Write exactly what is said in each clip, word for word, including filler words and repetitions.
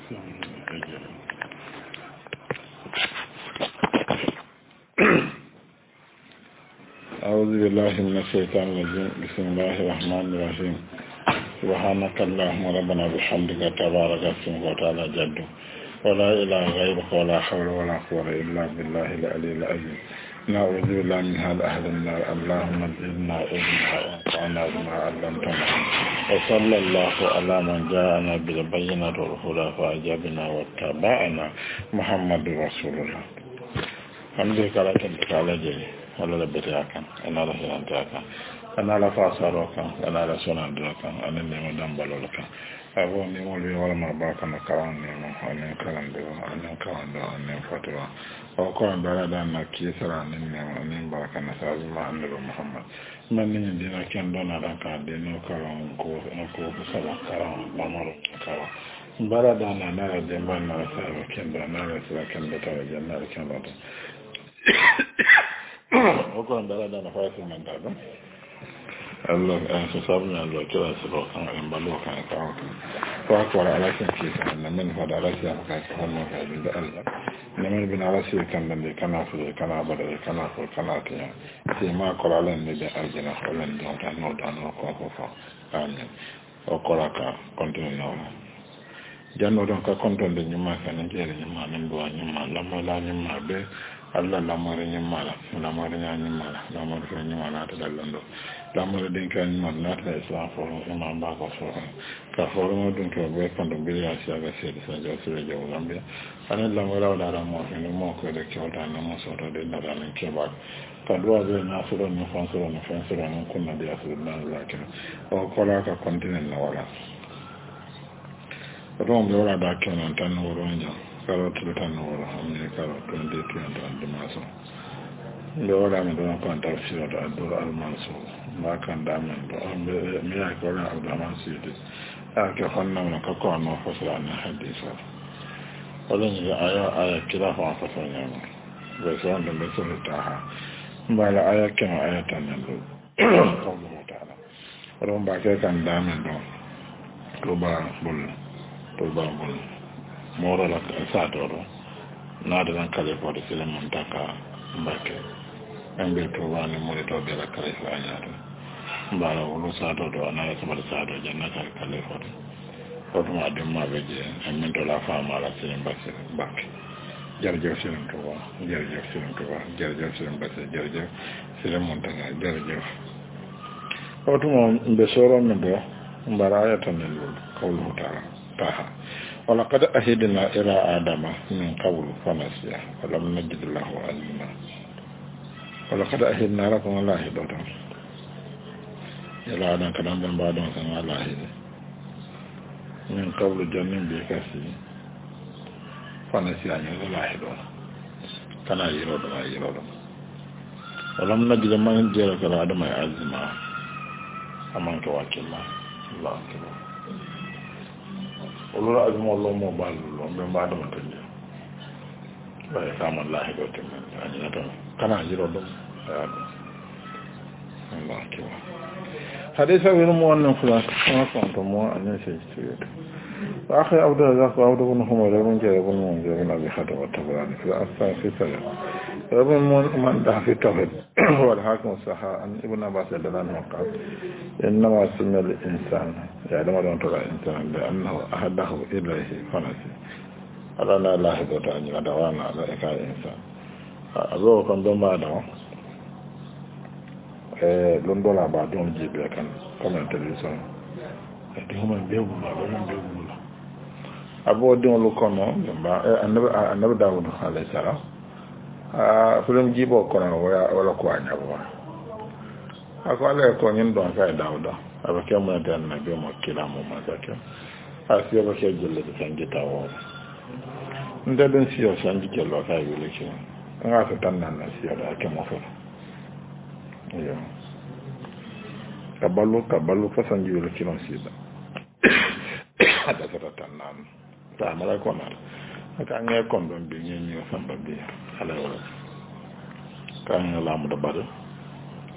أعوذ بالله من الشيطان الرجيم بسم الله الرحمن الرحيم سبحانك اللهم ربنا بحمدك تبارك اسمك وتعالى جدك ولا إله غيرك ولا حول ولا قوة إلا بالله العلي العظيم نعوذ بالله من هذا أهل النار اللهم زدنا علما وانفعنا بما علمتنا وصلى الله على من جاءنا بالبينات والهدى فأجابنا واتبعنا محمد رسول الله الحمد لله تعالى جل wala la bete akan ana la hirante akan ana la fasaro kan ana la sonande kan ana ne mo dambalo kan abo ni mo li wala ma ba kan kawan ne mo ana kalande ana kawan do ana fatwa o ko ndara dan na ki sara ne ne ne ba kan sa ma annabi muhammad man ni dina ken do na dan ka de no kawan ko ko ko sala kawan ba maro kawan bara dan na na de man na sa ken do na sa ken do ta janna ken do oko ndara dana faati man da dum Allah an so sabu na Allah kira su ba kan an balo kan ka ko ko ala kan ki san na men fa da ala ya ka ka no ka da Allah na men bin ala sai kan dan kana fu kana bada kana ko kana ta sai ma ko ala ne da aljina holan da ta no da no ko ko fa amen o ko la ka continue no janno don ka konton de nyuma kan jere nyuma men do nyuma la mo la nyuma be Allah la mare nyimala la mare nyimala la mare nyimala ta dallando la mare den kan nyimala ta islam fo imam ba ko fo ka fo mo dun ko be kan do bi ya sia ga se sa jo se jo gambia ana la mare wala la mo ni mo ko de ko ta na mo so to de na da ni ke ba ka do be na so ni fon so ni fon so ni kun na dia so na la ke o ko la ka continent na wala ron lo la da ke na tan no ro nya karo tan no ro amne karo twenty twenty and maso ndo wala me don ko antar siro da do almanso ma kan da men do me ya ko na da man sidi a ke honna na ka ko no fo sala na hadisa wala ni aya aya kila fa fa fa nya be so ndo be so ta ha mbala aya ke aya tan ndo ko mo ta na ron ba ke kan da men do ko ba bol to ba bol moro la sa doro na da nan kale ko da sele mun taka mbake ambe to wani mori to be la kale fa nyaata mbara wolo sa doro na sa bal sa do janna kale kale ko ko to ma dem ma be je amin to la fa ma la sele mbake mbake jarjo sele to wa jarjo sele to wa jarjo sele mbake jarjo sele mun taka jarjo ko to mo be soro me do mbara ya tan lu ko lu ta ta ولقد أهدنا إلى آدم من قبل فنسي ولم نجد له علما ولقد أهدنا لكم الله دوتم إلى آدم كلام بن بعد سنة الله من قبل جنين بكسي فنسي أن يقول الله دوتم كان يرود ما يرود ولم نجد من جرك لآدم علما أمانك واكلا الله أكبر olura azuma lo mo ballo lo be mbaado tande ba sama allah do te men ani nato kana jiro do Allah kiwa hadisa wino mo wonno fula ko to mo anen se studio wa akhi abdul razak wa abdul ibn humar ibn jabir ibn munzir ibn abi hatim wa tabarani fi asfa fi salam ibn man da fi tawhid wal hakim saha an ibn abbas radhiyallahu anhu qala إنما سمي الإنسان يعني ما دون ترى الإنسان لأنه أهده إليه فنسي على لا الله تعالى دوانا على إكال الإنسان أزوه كان دوم بعده لندن بعدهم جيبه كان كمان تلفزيون هم بيقولوا هم بيقولوا أبو دون لكانوا النبي النبي داود عليه السلام فلم جيبه كنا ولا ولا كوانيا akwala ko nyin don kai dawda abake mo dan na be mo kila mo masake asiyo ba ke jelle de tan gitawo nda den siyo san jelle kai wele ke nga ta tan nan siyo da ke mo fa yo kabalu kabalu fa san jelle ke non siyo ada ta tan nan ta mala ko na ka nge kon don bi nyi nyi fa ba bi ala wala kan la mu da bado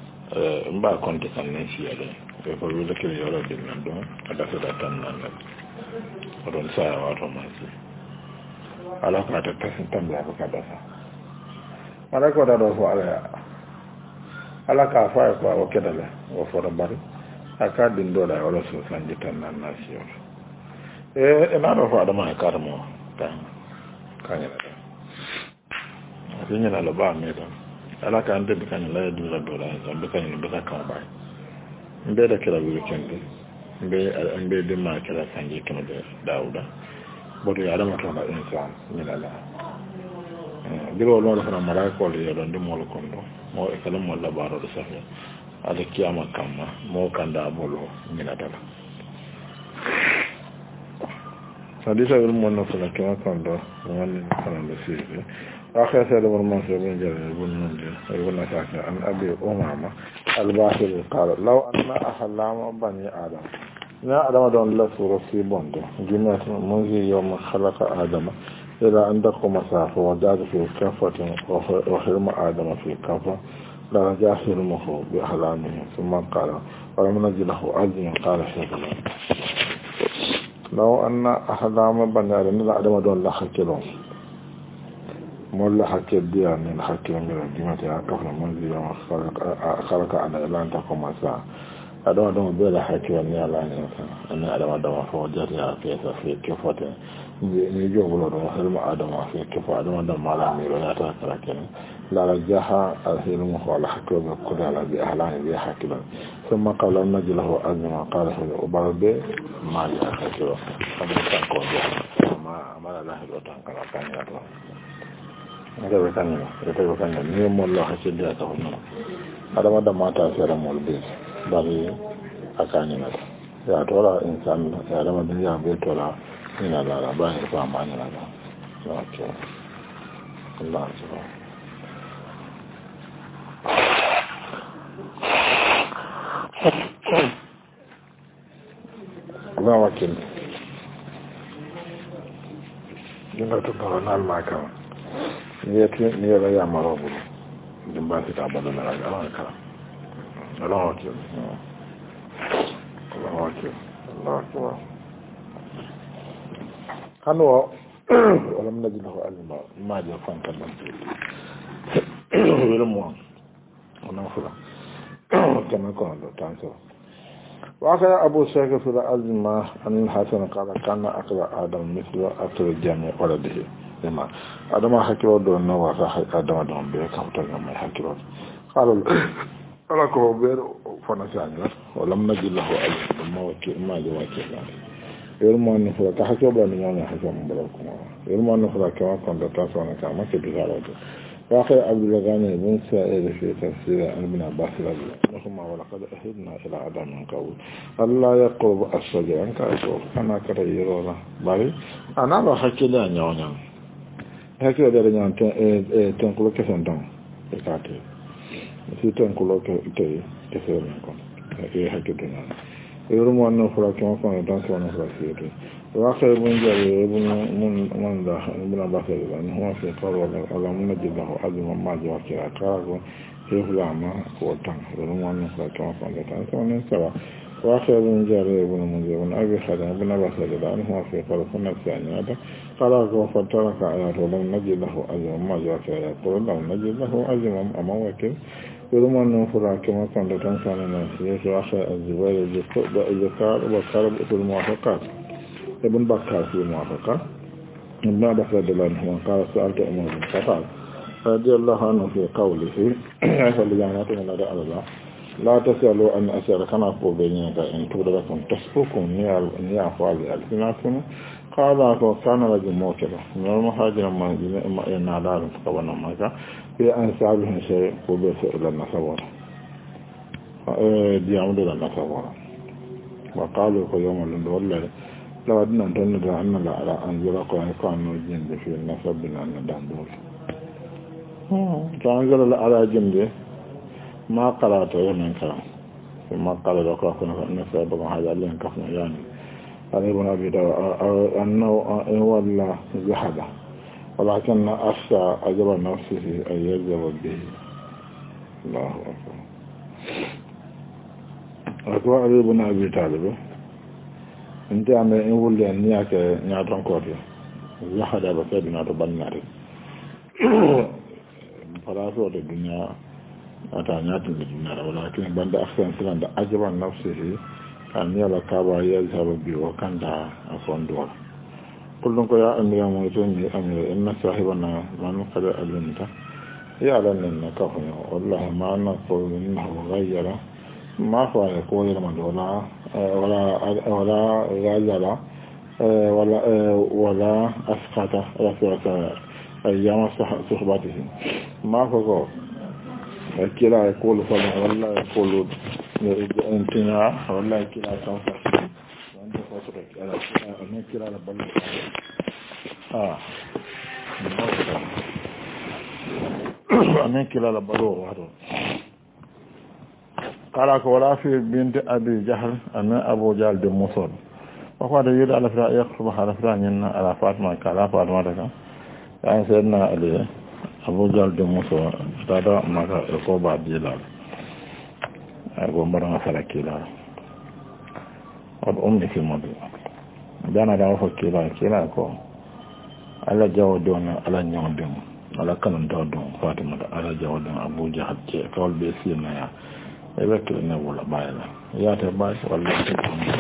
mba konti kan ne siya de ko ko wala ke yoro de nan do ada sa tan nan oɗon saya wato masi ala ko ata tasin tambe ko kadasa ala ko da do fo ala ala ka fa ko o kedale o fo bari aka din do da wala so sanji tan nan nasiyo e na do fo adama e karmo kan kan ina da asinya na lo ba me do ala ka ande be kan la du la do la zambe kan ni be ka kan ba mbe da kila weekend mbe mbe de ma kila sanji kan de dauda bodo ya adama to na insan ni la la biro lo na mara ko le yo ndo mo lo kondo mo e kala mo la baro do safe ala kiyama kamma mo kanda bolo ni la dala hadisa wil mo no kala kiyama kondo woni kana do sibe akhir sa do mo so ben jare bun non de ay wala ta an abi umama al bahir qala law anna ahlama bani adam na adama don la sura fi bondo jinnat munzi yawm khalaqa adama ila andakum masafa wa dadu fi kafatin wa hirma adama fi kafa la jahilmuhu bi ahlamihi thumma qala wa lam najid lahu ajran qala shaytan law anna ahlama bani adam la adama don la hakilon molla hakke biya min hakke ngara dimata ya kafna munzi yawm khalaqa khalaqa ana ila andakum masafa adama dama bela hakke wani ala ne ana adama dama fo jati ya ke sa fi kefote ni jo bolo do helma adama fi kefo adama dama mala mi ro ta kala ken la la jaha al hilmu wala hakko be ko dala bi ahlani bi hakilo thumma qala najlahu azma qala hu ubarbe ma ya hakilo kada tan ko ma mala la hilo tan kala kan ya to ada wetan ni ada wetan ni mo lo hakke dia ta hono adama dama ta sera mo be bari akani na ya tola insan ya dama dunya be tola ina la la ba ni fa ma ni la la to Allah subhanahu Allah wakil dinga to ba na al maka ni yati ni ya ya marabu dimba ta badana la ala ka Allah wakil Allah wakil Allah akbar kanu walam najid lahu alma ma ja fan kan wala mo ona fula kana ko ndo tanso wa ka abu shaykh fi al-azma an al-hasan qala kana aqla adam mithla aqla jami' waladihi lima adama hakiro do no wa ka adama do be ka to ngam hakiro qala ala ko be fona sanya walam najid lahu alma ma wa ki ma ja wa ki yelmo no fura ka hakko ba no nyama hakko mo bala ko yelmo no fura ka ko ndo ta so na ka ma ke digaro to wa khay abdul ghani bin sa'id fi tafsir ibn abbas radiyallahu anhu wa laqad ahidna ila adam min qawl allah yaqub as-sajda an ka so ana ka da yoro bari ana ba hakki da nyonya hakki da nyonya te e ten ko ke son don e ka te si ten ko ke te ke so ko e hakki da nyonya yoro no fura ka ko don so no fura sire wa khay bun jare bun mun mun da ibn abbas radiyallahu anhu fi qawla ala mun jibahu azma ma jawa kira ka ko he hulama ko tan yoro no fura ka ko da tan so ne sawa wa khay bun jare bun mun jare bun abi khada ibn abbas radiyallahu anhu fi qawla kunna sa'ada qala ko fatara ka ayatu lam najidahu azma ma jawa kira ko lam najidahu azma amma wakil ولما نفرع كما كان تنسان الناس يسوع أخي الزبير الذكار والكرب في الموافقات ابن بكر في الموافقات ابن بكر رضي الله عنه قال سألت أمر بن الخطاب رضي الله عنه في قوله عيسى لجانات من الله لا تسألوا أن أسأل كان أقول بينك إن تبدلكم تسبقوا نيا فعل ألسناتكم قال كان رجل موكلا من المهاجر ما ينادى فقبنا مكة في أنسابهم شيء قبل إلى النصور ديامد إلى النصور وقالوا في يوم الدولة لو أدنا أن تندى أن لا على أنزل قرآن كانوا جند في النصب لأن داندول فأنزل على جند ما قرأت يوم كلام ثم قال لك أكون نسبة هذا اللي انكفنا يعني قريب أبي داود أنه هو الله ذهب ولكن أخشى أجر نفسه أن يجب به الله أكبر أكبر علي بن أبي طالب nte ame in wulle ni yake ñaton kote yahada ba sai dina to bannare faraso da duniya ata ñatin da duniya walakin banda afsan silan da ajaban nafsihi an yala kaba ya zaba bi wa kanda a fondo kullum ko ya amira mo to ni amira inna sahibana man qad alimta ya lan nan ka fa wallahi ma na ko innahu ghayyara ما هو يقول من ولا ولا ولا غزل ولا ولا أسقط رفعت أيام صحبته ما هو كلا يقول فلا ولا يقول انتنا ولا كلا تنفع وأنت فصلك على أنا كلا لبلغ آه أنا كلا لبلغ هذا قال ولا في بنت أبي جهل أن أبو جهل دم مصر وقال يريد على فراء يقصب على فراء ين على فاطمة كلا فاطمة لك يعني سيدنا علي أبو جهل دم مصر استدعى ما يقول بعد جلال أقول مرنا فلكيلا والأمي في المدو دانا دعوه كيلا كيلا كو على جو دون على نيون دون على كنن دون فاطمة على جو دون أبو جهل كول بيسينا يا ebe kele ne wala bayla ya te bay wala te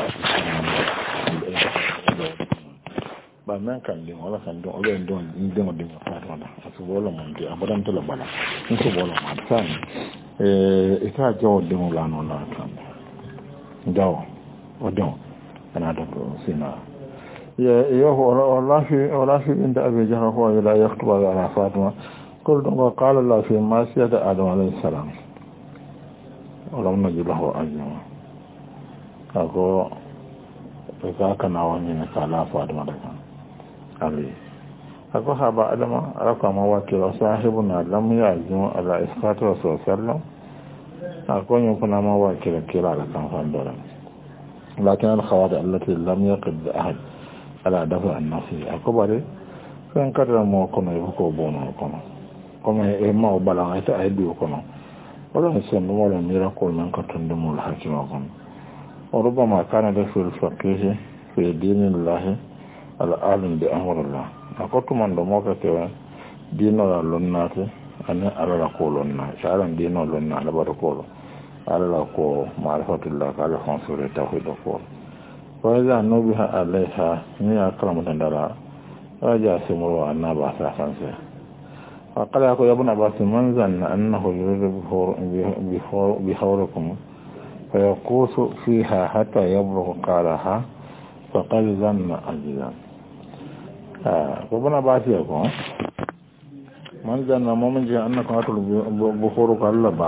ba men kan din wala kan don ole don ndin mo din fa wala asu wala mon di abadan to la bala nso wala ma tan eh ita jaw din la no la kan jaw odon ana do sina ya yo wala fi wala fi inda abi jahra huwa la yaktuba ala fatima qul don qala la fi ma siyada adam alayhi salam ولم نجد له أجنه أقول إذا كان وانين كلا فاطمة علي أقول هذا أدم رقم وكيل صاحبنا لم يعزم على إسقاط رسول الله صلى الله عليه وسلم أقول يمكن ما وكيل كلا لكم فاندولا لكن الخواتم التي لم يقد أحد على دفع النفس أقول بري فإن كتر موكنا يبقوا بونا وكنا كما إما وبلغ أيدي وكنا ولا نسمى ولا ميراكل من كتندم الحكيم وربما كان ده في الفقيه في دين الله العالم بأمر الله أقول من دموك كوا دين الله أنا على رقولنا شعرا دين الله على برقول على رقول معرفة الله على خنصر التوحيد القول وإذا نبه عليها من أكرم تندرا رجع سمروا أن بعث خنصر فقال يقول يا ابن عباس من ظن أنه يريد بحوركم فيقوس فيها حتى يبلغ قالها فقد ظن أجزا ابن عباس يقول من ظن مؤمن جاء أنكم أتلوا بحورك اللبا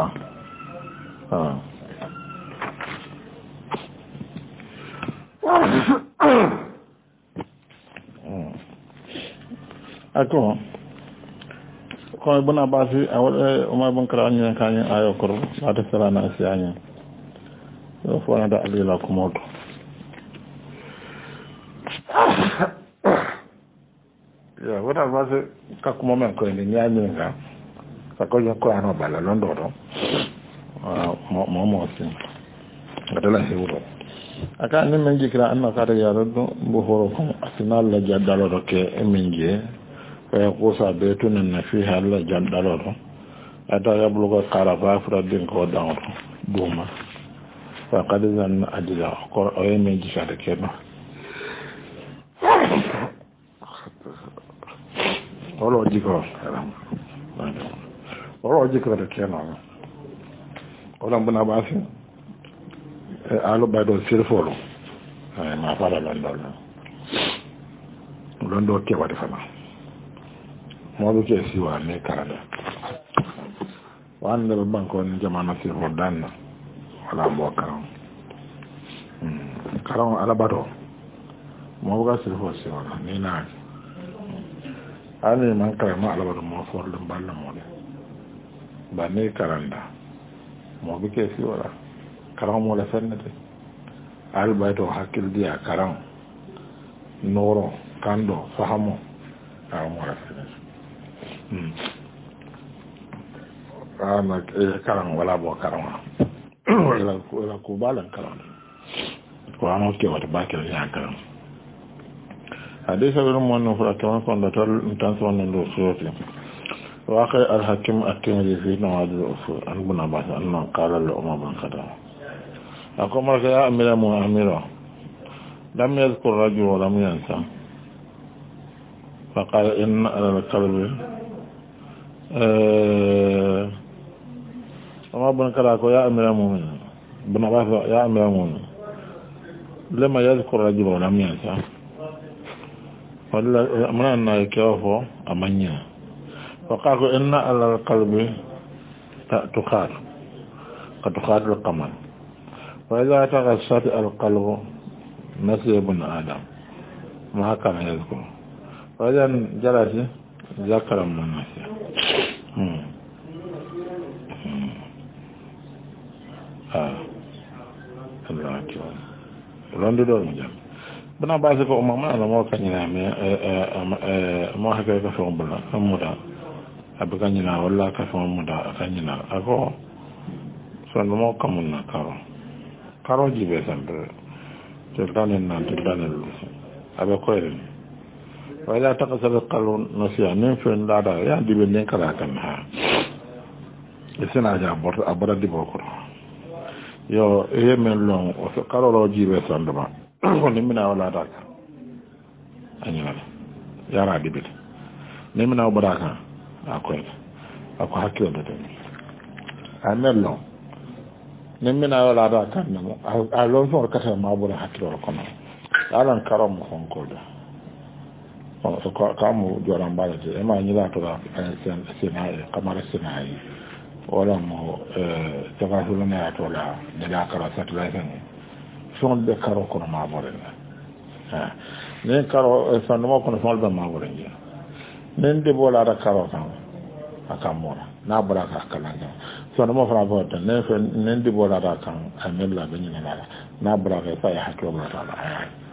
أقول ko bana basi awal umar bin karanya kanya ayo koro sata salana asianya so fona da alila kumoto ya wala basi ka kuma men ko ni nyanya nga ka ko ko ano bala londo do mo mo mo sin adala hewro aka ni men jikra anna ka da yaro do bo horo ko asinal la jaddalo do ke eminje فيقوص بيتنا فيها الله جل دلوره أتى يبلغ قرفا فردين كوداور دوما فقد ظن أجزاء أي من جسد كنا ولو جيكو ولو جيكو كنا ولم بنا باسي ألو بدو سيرفولو ما فعل لندن لندن كيف تفعل modu ke siwa ne karada wanda babban ko ni jama'a fi hodan wala mo karam karam alabato mo ga sirfo siwa ni na ani man karam alabato mo for dum balla mo ne ba ne karanda mo bi ke siwa karam mo la fennete albato hakil dia karam noro kando fahamo karam mo la fennete ana karan wala bo karan wala wala ko balan karan ko ano ke wata bakir ya kan hadisa bin wannan fura kaman kon da tan so wannan do soti wa akhi al-hakim at-tirmidhi fi nawad al-usul an ibn abbas anna qala li umar bin khattab akoma ya amira mu amira lam yadhkur rajul wa lam yansa فقال إن على القلب وما بن كراكو يا أمير المؤمنين بن عباس يا أمير المؤمنين لما يذكر رجل ولم ينسى من أن يكيوفو أمانيا فقال إن على القلب تخار قد تخار القمر وإذا تغسط القلب نسي ابن آدم ما كان يذكر wajen jarati zakaran manasiya ah Allah ki rondo do jam bana ba se ko mama na mo kanyina me eh mo haka ka fo bula amuda abukanyina walla ka fo muda kanyina ako so no mo kamunna karo karo jibe sambe to danen nan to danen lu abe ko ren wala taqasal qalun nasiya nin fen dada ya dibe nen kala kan ha isina ja bor abara di bokor yo e men lon o so kaloro jibe sanduma ko ni mina wala ta anyala yara dibe ni mina obaraka akoy ako hakko do de amel lon ni mina wala ta kan no a lon so kata ma bura hakko ko no alan karam ko ko do so kamu joran balati e ma nyila to da sen senai kamara senai wala mo eh taga huluna to la de la kara satla sen son de karo ko ma bore ha ne karo san mo ko son be ma bore ya nen de bola da karo kan akamora na bora ka kalanga son mo fra bota ne fe nen de bola da kan amella be nyina la na bora ka fa ya hakko ma ta la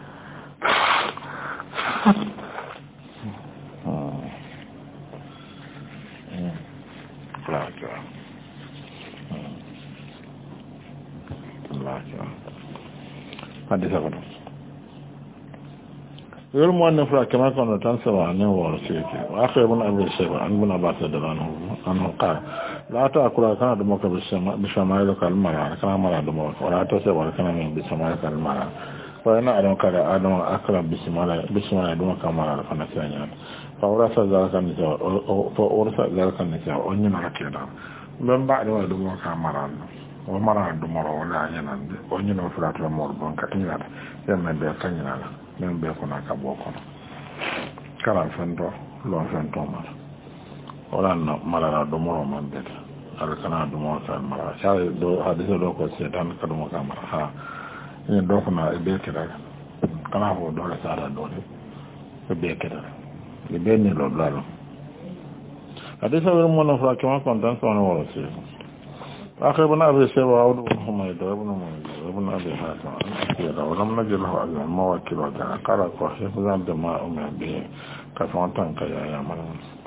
Laka. Laka. Hadis apa tu? Yul muannif ra kama kana tansawa ne wa sirki. Wa akhir ibn Abi Shayba an ibn Abbas radhiyallahu anhu qala la ta'kula kana da maka bisama bisama ila kalmara kana mara da maka wala ta sai wala kana min bisama kalmara fa ina adam kada adam akra bismillah bismillah da maka mara fa na sanya fa urasa zalika ni fa urasa zalika ni sa onni mara keda ben ba da da maka mara o mara da mara wala yana onni no fulatu mo bon ka ina da men be kanyina la men be ko na ka boko kala fendo lo fendo mara wala no mara da mara man be ala kana da mara mara sai do hadisi do ko se dan ka do maka mara ha ni do ko na be keda kana ho do la sara do le be keda le be ni lo lalo hadisi do mo no fra kama kontan so no wala se akhir bana be se wa awdu humay do ibn muhammad ibn abi hatim ya wa lam najil lahu azan mawakil wa kana qala ko hifzan de ma umma bi ka fontan ka ya ya man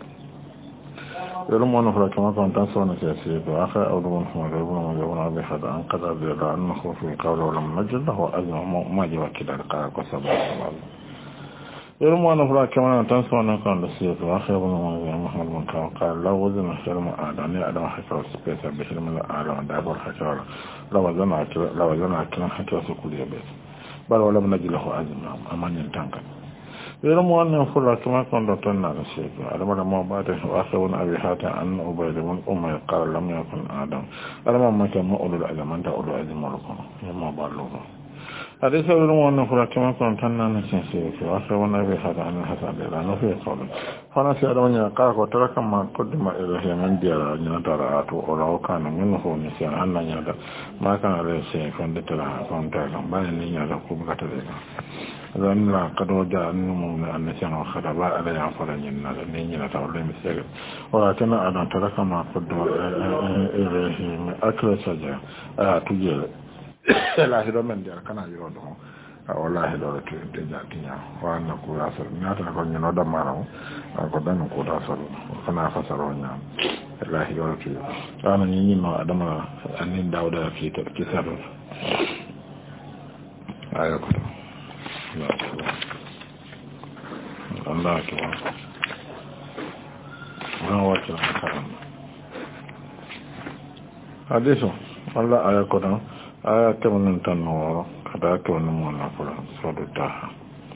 يرمون في كما كنت تنسون سياسية وآخر أولو من حمد ربنا وجبنا بحد أن قدر بيضا أنه في قوله ولم نجد له أزمه ما جوا كده لقاء قصبه الله يرمون في كما تنسون كنت سياسية وآخر أولو من محمد بن كام قال لو وزن حلم آدم يأدم حكرة سبيسة بحلم الآدم دابر حكرة لو وزن أكلا حكرة سكولية بيت بل ولم نجد له أزمه أمان ينتنك يرمو أن فلا كما كنت تنال الشيء ألما لما بعد وآخرون أبي حاتم أن أبيد من أمي قال لم يكن آدم ألما ما كان مؤلو الأزم أنت أولو أزم ولكم يما بالوغا حديث يرمو أن فلا كما كنت تنال الشيء وآخرون أبي حاتم أن الحسن لأنه في قوله فنسي أدواني قال وترك ما قدم إليه من ديار جنترات ولو كان منه نسيان أن يدى ما كان عليه شيء فندتلها فندتلها بل يدى كبكة ذلك zan la kado da annumu na annashan wa khadaba ala ya fara yinna da ne yana ta wala misali wala kana adan taraka ma qaddo ilahi ma akra saja a tuje la hido men der kana yiro do wallahi do to de jatinya wa na ku asar na ta ko nyino da maraw ko dan ko da sar kana fasaro nya wallahi do to ana ni no adama anin dawda fi ta kisar ayo ko Allah akbar ma wacce karam hadiso Allah aya ko dan aya kemen tan no kada ko no mo na fula so do ta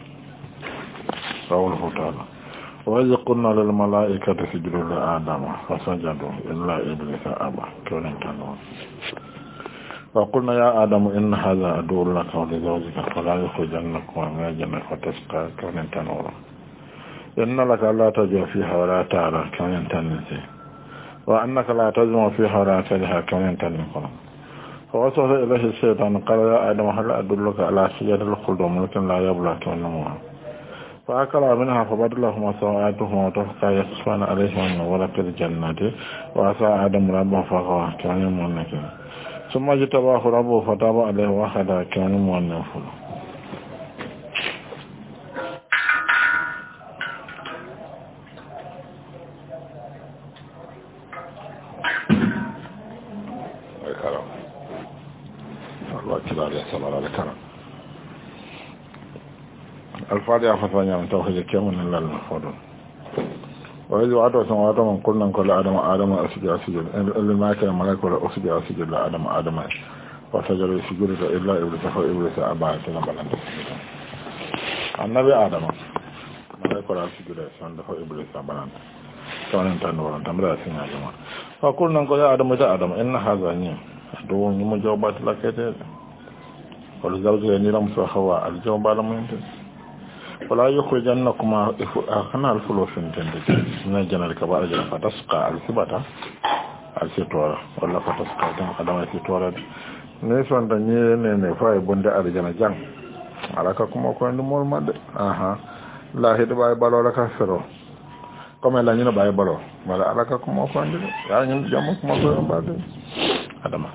sawul hotala wa iz qulna lil malaikati isjudu li adama fasajadu illa iblisa aba kemen tan no wa qulna ya adamu inna hadha aduwwun laka wa li zawjika fala yukhrijannakuma min al-jannati fatasqa kemen tan no inna laka la tajua fiha wa la ta'ra kemen tan ni wa annaka la tajma fiha wa la tajha kemen tan ni ko فوسوس إليه الشيطان قال يا آدم هل أدلك على شجرة الخلد وملك لا يبلى كأنهما فأكلا منها فبدلهما سوآتهما وطفقا يخصفان عليهما من ورق الجنة وعصى آدم ربه فغوى كان مؤنث ثم اجتباه ربه فتاب عليه وأخذ كان مؤنث الفاتحة فتوانيا من توحيد كيوم من الله المفضل وإذ وعدوا سماوات من قلنا كل آدم آدم أسجد أسجد إلا ما كان ملك ولا أسجد أسجد لا آدم آدم وسجد يسجد إلا إبليس فإبليس أبى كما بلغ النبي آدم ملك ولا أسجد أسجد فإبليس أبى كان تنور تمر أسنا جماعة فقلنا كل آدم إذا آدم إن هذا ني دون مجاوبات لكتير ولزوجه نيرم سوى الجواب على مين ولا يخرجنكما أخنا الفلوس تندج من الجنة كبار الجنة فتسقى الثباتة الثتورة ولا فتسقى كم قدام الثتورة نيسوان تنيه نفاي بند الجنة جان على كم أكون دمول ماد آها لا هيد باي بالو لك سرو كم لا ينو باي بالو ولا على كم أكون دم يعني جامو كم أكون بعد هذا ما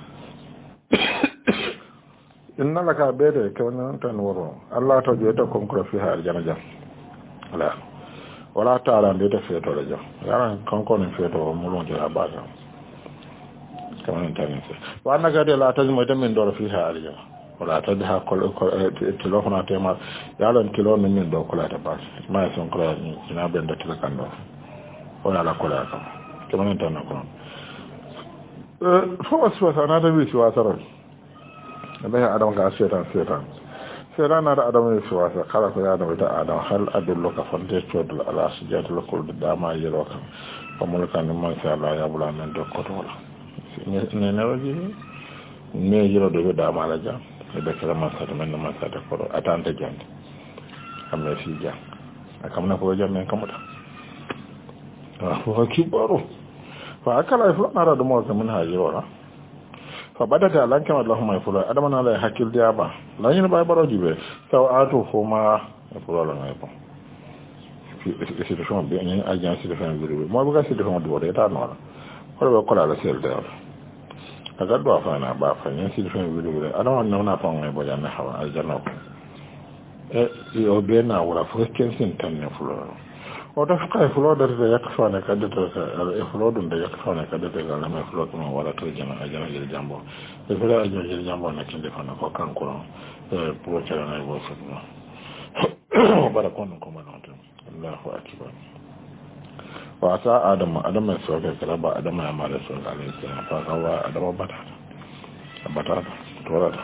inna laka bede kewnan tan woro Allah to jeta konkura fi har janaja wala wala taala ndeta feto la jam yaran konko ni feto mulon jara bata kewnan tan se wa naga de la tajmo de min doro fi har jana wala tadha kol telefona tema yalan kilo ni min do kola ta bas ma son kola ni ina benda tila kando wala la kola ka kewnan tan ko eh fo waswa sana da bi shi wasara Allah adam ga setan setan setan na da adam ne shi wasa kala ko ya da wata adam hal adullu ka fante chodul ala sijatul qul da ma yelo kan ko mulka ni man sha Allah ya bula nan da ko to wala ne ne waji ne yelo do da ma la ja da kala ma sa da man ma sa da ko atanta jande amma shi ja akam na ko jam men kamuta wa ko kibaro fa akala ifla na da mo zaman hajiro na fa badata lan kama Allahumma yafulu adama na la hakil dia ba lan yin ba baro jibe saw atu huma yafulu la ngai ba isi de fon bi any agence de fon bi mo buga si de fon do de ta no ko ba ko la sel de aga do fa na ba fa nyen si de fon bi de adama na na fa ngai bo ya na hawa aljanna e yo be na wala fo kensin tan ne fulo o da fuka fulo da da yakfa ne kadda ta e fulo dun da yakfa ne kadda ta ga na fulo kuma wala to jana ajana jil jambo e fulo ajana jil jambo na kinde fa na ko kan ko e pro chara na bo so no bara kon ko ma no Allahu akbar wa sa adam adam mai so ga kala ba adam ya mala so ga ne sai fa ga wa adam bata bata to ra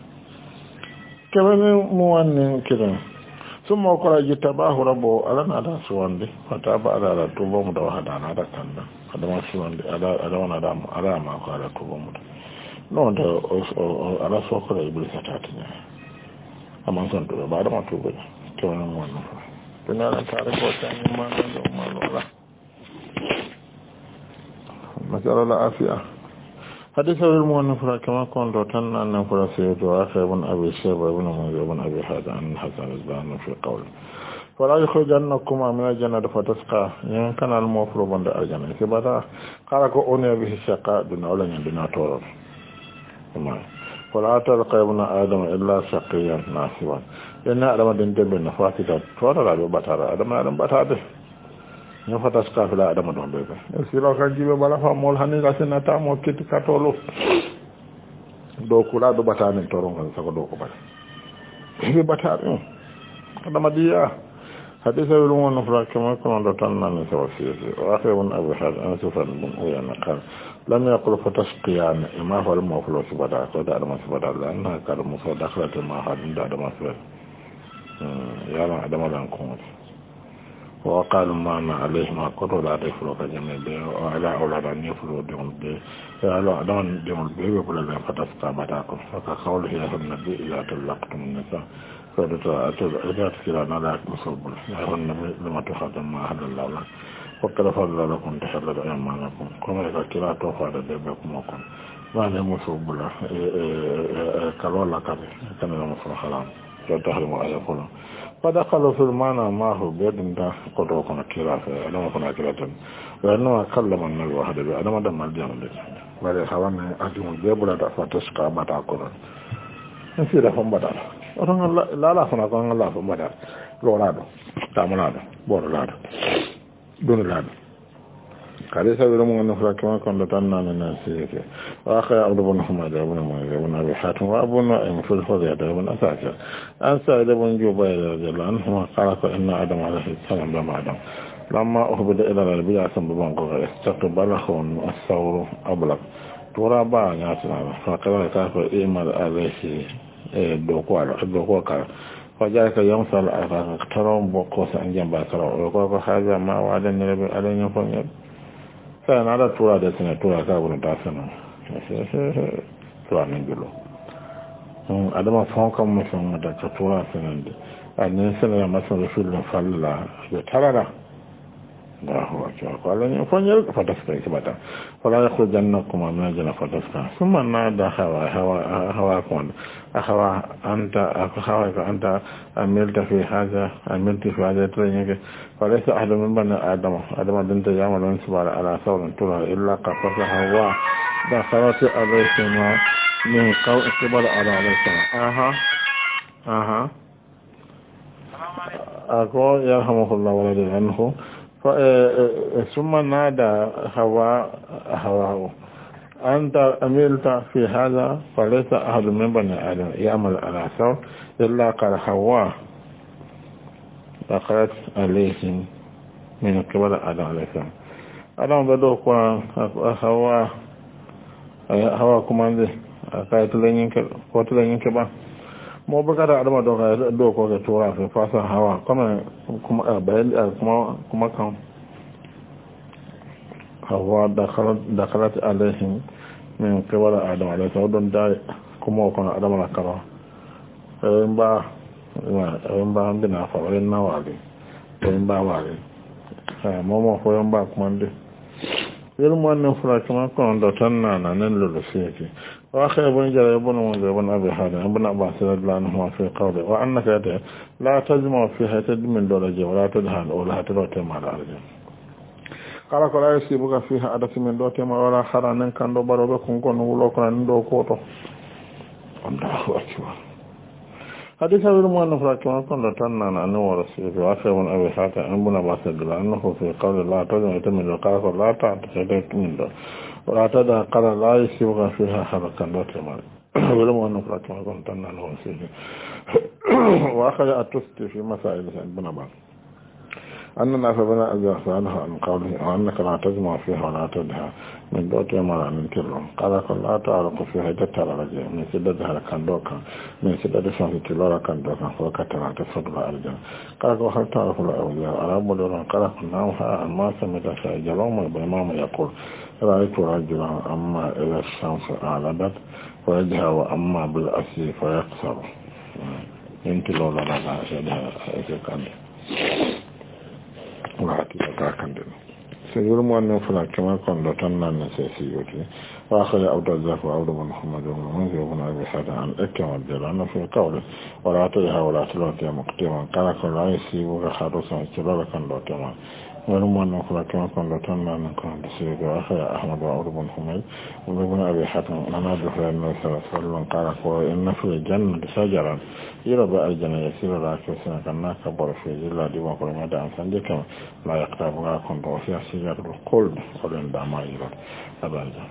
kewani mu wannan kiran ثم قال جتباه ربه ألنا على سواندي فتاب على توبهم دوحدا على كندا هذا ما سواندي على على وانا دام على ما قال توبهم نون ده على سوكر إبليس تاتني أما سنتو بعد ما توبه كمان ما نفع كنا نتعرف وتاني ما نلو ما نولا مسألة العافية حديث المؤنف كما كنت تنى أن فرسيت وآخر ابن أبي شيبة ابن منذر ابن أبي حاتم عن حسن الزبان في قول فلا يخرجنكما من الجنة فتسقى إن كان الموفر بند الجنة سبتا قال كأوني به الشقاء دون أولا دون تورر فلا تلقى ابن آدم إلا شقيا ناسبا لأن آدم دين تبين فاتتا تورر أبي بطارة آدم آدم بطارة ñu fatas ka fila adama don bebe silo kan jibe bala fa mol hanin ga sina ta mo kit katolo do kula do batane toron kan sa ko do ko bala he batari adama diya hadisa wi won no fra kama ko ndo tan nan so fi wa akhi won abu had an sufan bun uya na qal lam yaqul fa tasqiyan ma huwa al mawfulu subada ko da adama subada la na kar mu so dakhalat ma hadin da adama subada ya la adama dan ko wa qalu ma na alayhi ma qatu la taflu ka jame be ala awlada ni fulu don be ya la don don be be ko la fa tasqa bata ko fa qawlu ya nabi ila talaqtum nisa فدتا أتت كلا نلاك مصوبل يا النبي لما تخدم ما هذا الله وكلا فضل لكم تحلل أيمانكم كما إذا كلا توفى لديكم وكم ما لم مصوبل كلا كذا كان لهم فرحان تحرم أيقون فدخلوا في المعنى ما هو بيد ده قدوكم كلا فأنا ما كنا كلا تن وأنا أكلم النبي واحد أنا ما دم الجامع ده بل خواني أجمع جبلا فتسقى بتاعكم نسير فم بدر orang la la fana ko ngala fo mada lo lado tamalado bor lado don lado kale sa wero mo ngana fra ko ko tan nan na sirete wa akha abdu bin hamad ibn mu'adh ibn abi hatim wa abu nu'aym fi al-fadiyat ibn asakir an sa'id ibn jubayr radiyallahu anhu qala fa inna adam alayhi salam lam adam lamma uhbida ila al-bi'a sabban ko istaqbalahu as-sawr ablaq turaba ya sana fa qala ka fa imal alayhi doko ala doko kala fajar ka yam sal aka taron boko san jamba kala ko ko haja ma wadan ne be ala nyen fonye sai na da tura da sina tura ka burin ta sana tura ne gelo um adama fon kam mo son da ta tura sanan de anin sana ma so rasulun falla ya tarara da huwa ko ala nyen fonye fa ta sai bata wala yakhrujannakum min jannah fataska thumma nada hawa hawa hawa kon ahawa anta ahawa anta amilta fi hadha amilta fi hadha training falaysa ahad min bani adam adam dinta yamalan subhana ala sawlan tura illa qafasa hawa dakhalat alayhima min qaw qibal ala alayhima aha aha ako yarhamuhullah wa radiya anhu ثم نادى هواء هواه أنت أملت في هذا فليس أحد من بني آدم يعمل على سوء إلا قال هواء دخلت عليهم من قبل آدم عليه السلام آدم بدو قرآن هواء هواء كمان ذي كايت لين كوت لين كبا mo bakara adama do ga do ko ga tura fa fasa hawa kuma kuma bayan kuma kuma kan hawa dakhalat dakhalat alaihim min qibal adam alayhi salam da kuma ko adama na karo en ba en ba ndina fa en nawali en ba wali ha mo mo ko en ba kuma de yel mo nan fura kuma ko ndo tan na nan lulu seki واخر ابن جرير ابن منذر ابن ابي حاتم ابن عباس رضي الله عنهما في قوله وانك لا تجمع فيها تدمن درجه ولا تدهن ولا تروت مع الارض قال قال يسيبك فيها عدس من دوت ما ولا خران كان دو برو كون كون ولو كان دو كوتو الله اكبر حديث ابن مؤنف رحمه الله تعالى انه ورسول واخر ابن ابي حاتم ابن عباس رضي الله عنه في قول لا تجمع تدمن قال لا تعتقد من دو ولا تدع قال لا يسيبها فيها حركا لا تمال ولم أنه فاتما كنت أنه وسيله وأخذ التفتي في مسائل ابن عباس أن الناس بنا أجل سألها عن قوله وأنك لا تجمع فيها ولا تدها من دوت يمال عن انترهم قال لا تعرق فيها جتر رجع من سددها لكندوكا من سدد شمس تلورا كندوكا فوكتنا تفضل أرجع قال وهل تعرف الأولياء أراب ولورا قال نامها أن ما سمت سيجلوم بإمام يقول رأيت رجلا أما إلى الشمس أعلدت ويجهى وأما بالأسي فيقصر انت لو لنا شهدها أسيكان وحكي لتاكن دل سيقول مؤنن فلا كما كنت تنان نسيسيوتي وآخر عبد الزاف وعبد بن محمد بن منذر بن أبي حاتم عن إكرم الجلال في قوله ولا تجهى ولا تلوتي مقتما قال كل لا يسيبك خاطسا استلال كان لوتما ولمن نقول كما كنا تنا نكون بسيط وآخر أحمد وعبد بن حميد وابن أبي حاتم أنا دخل النبي صلى الله عليه وسلم قال إن في الجنة شجرا يربى الجنة يسير راكب سنة كنا كبر في جل ديوان كل ما دام سنجك لا يقترب كنت وفيها شجرة القلب ولن دام يرى أبدا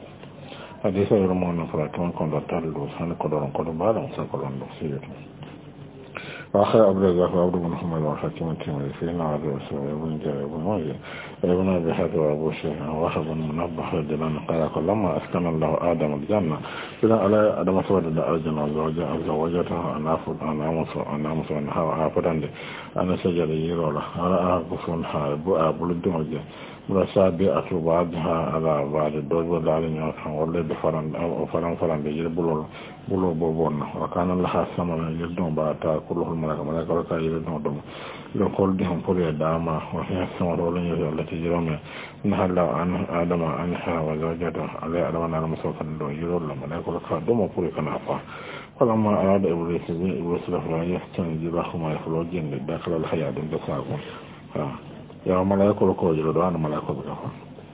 hadisa yoro mo no fra kon kon do tallu han ko do ko do bala on sa ko do sirtu وأخي عبد الرزاق وعبد بن محمد والحكيم الترمذي في نعد وابن جرير بن ماجه ابن أبي حاتم وأبو شيخ ووهب بن منبه رضي الله عنه قال لما أسكن الله آدم الجنة إذا على آدم سود الجنة وزوجته أنامس أنامس أنها فتند أنا سجل يرولا أنا أقصون حارب أبلد وجه مرسابي أتو بعضها على بعض الدول والعلم يوحنا والذي فرن أو فرن فرن بيجي بلول بلول بوبون وكان لها ثمن يردون بعد كله الملك ملك ولا يردون دم لو كل دهم فلي داما وهي الثمر ولا يجي التي يرمي نهلا عن آدم عنها وزوجته على آدم على مسوق الدول يرول ملك ولا دم فلي كنافا فلما أراد إبليس إبليس له يحتمل جبههما يخرجون داخل الحياة دون دخاكم ها يا ملائكة الكوجل دوان ملائكة بكفا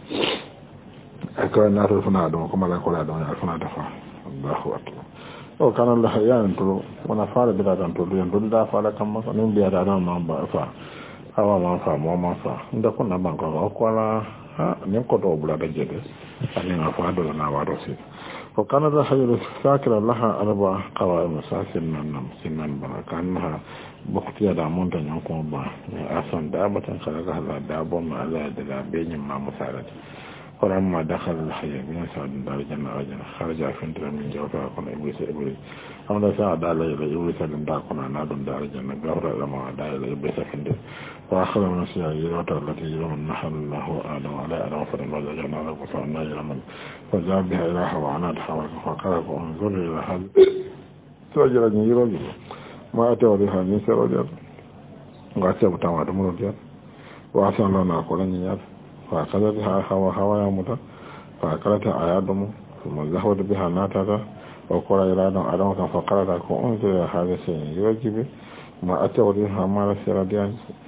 أكوان ناتو فنا دون كما ملائكة لا دون يعرفنا دفا الله أكبر أو كان الله يان تلو ونفعل بلا دان تلو ينتلو دافع لكم مثلا نبيا دانا ما فا أوا ما فا مو ما فا ندكو نبانكو أقوالا ها نيمكو دو بلا دجده أني نفع دولا نوارو سيد وكان الرحيل ساكرا لها أربع قوائم ساسن من سنن بنا كانها بختيا دا مونتا نيانكو با أصلا دابة خلقها لا دابة ما لا دلا بين ما مساعدة ولما دخل الحي من سعد دار جنة رجنا خرج فندر من جوفا كنا إبليس إبليس أما سعد دار إبليس لندا كنا نادم دار جنة غفر لما دار إبليس فندر وآخر من سيا يروت التي يرون نحل الله آدم على آدم فرن وجعلنا له فأنا يرمن فجاء بها إلى حوانات حوالك فقال انظر إلى هذا سجل يروج ما أتوا بها من سرجل وأتوا بتوعد مرجل وأصلا لنا قلنا يار فأخذتها هوا هوا يا متى فأكلتها آيادم ثم ذهبت بها ناتها وقال إلى آدم آدم فقال لك انظر إلى هذا الشيء يوجب ما أتوا بها ما لسرجل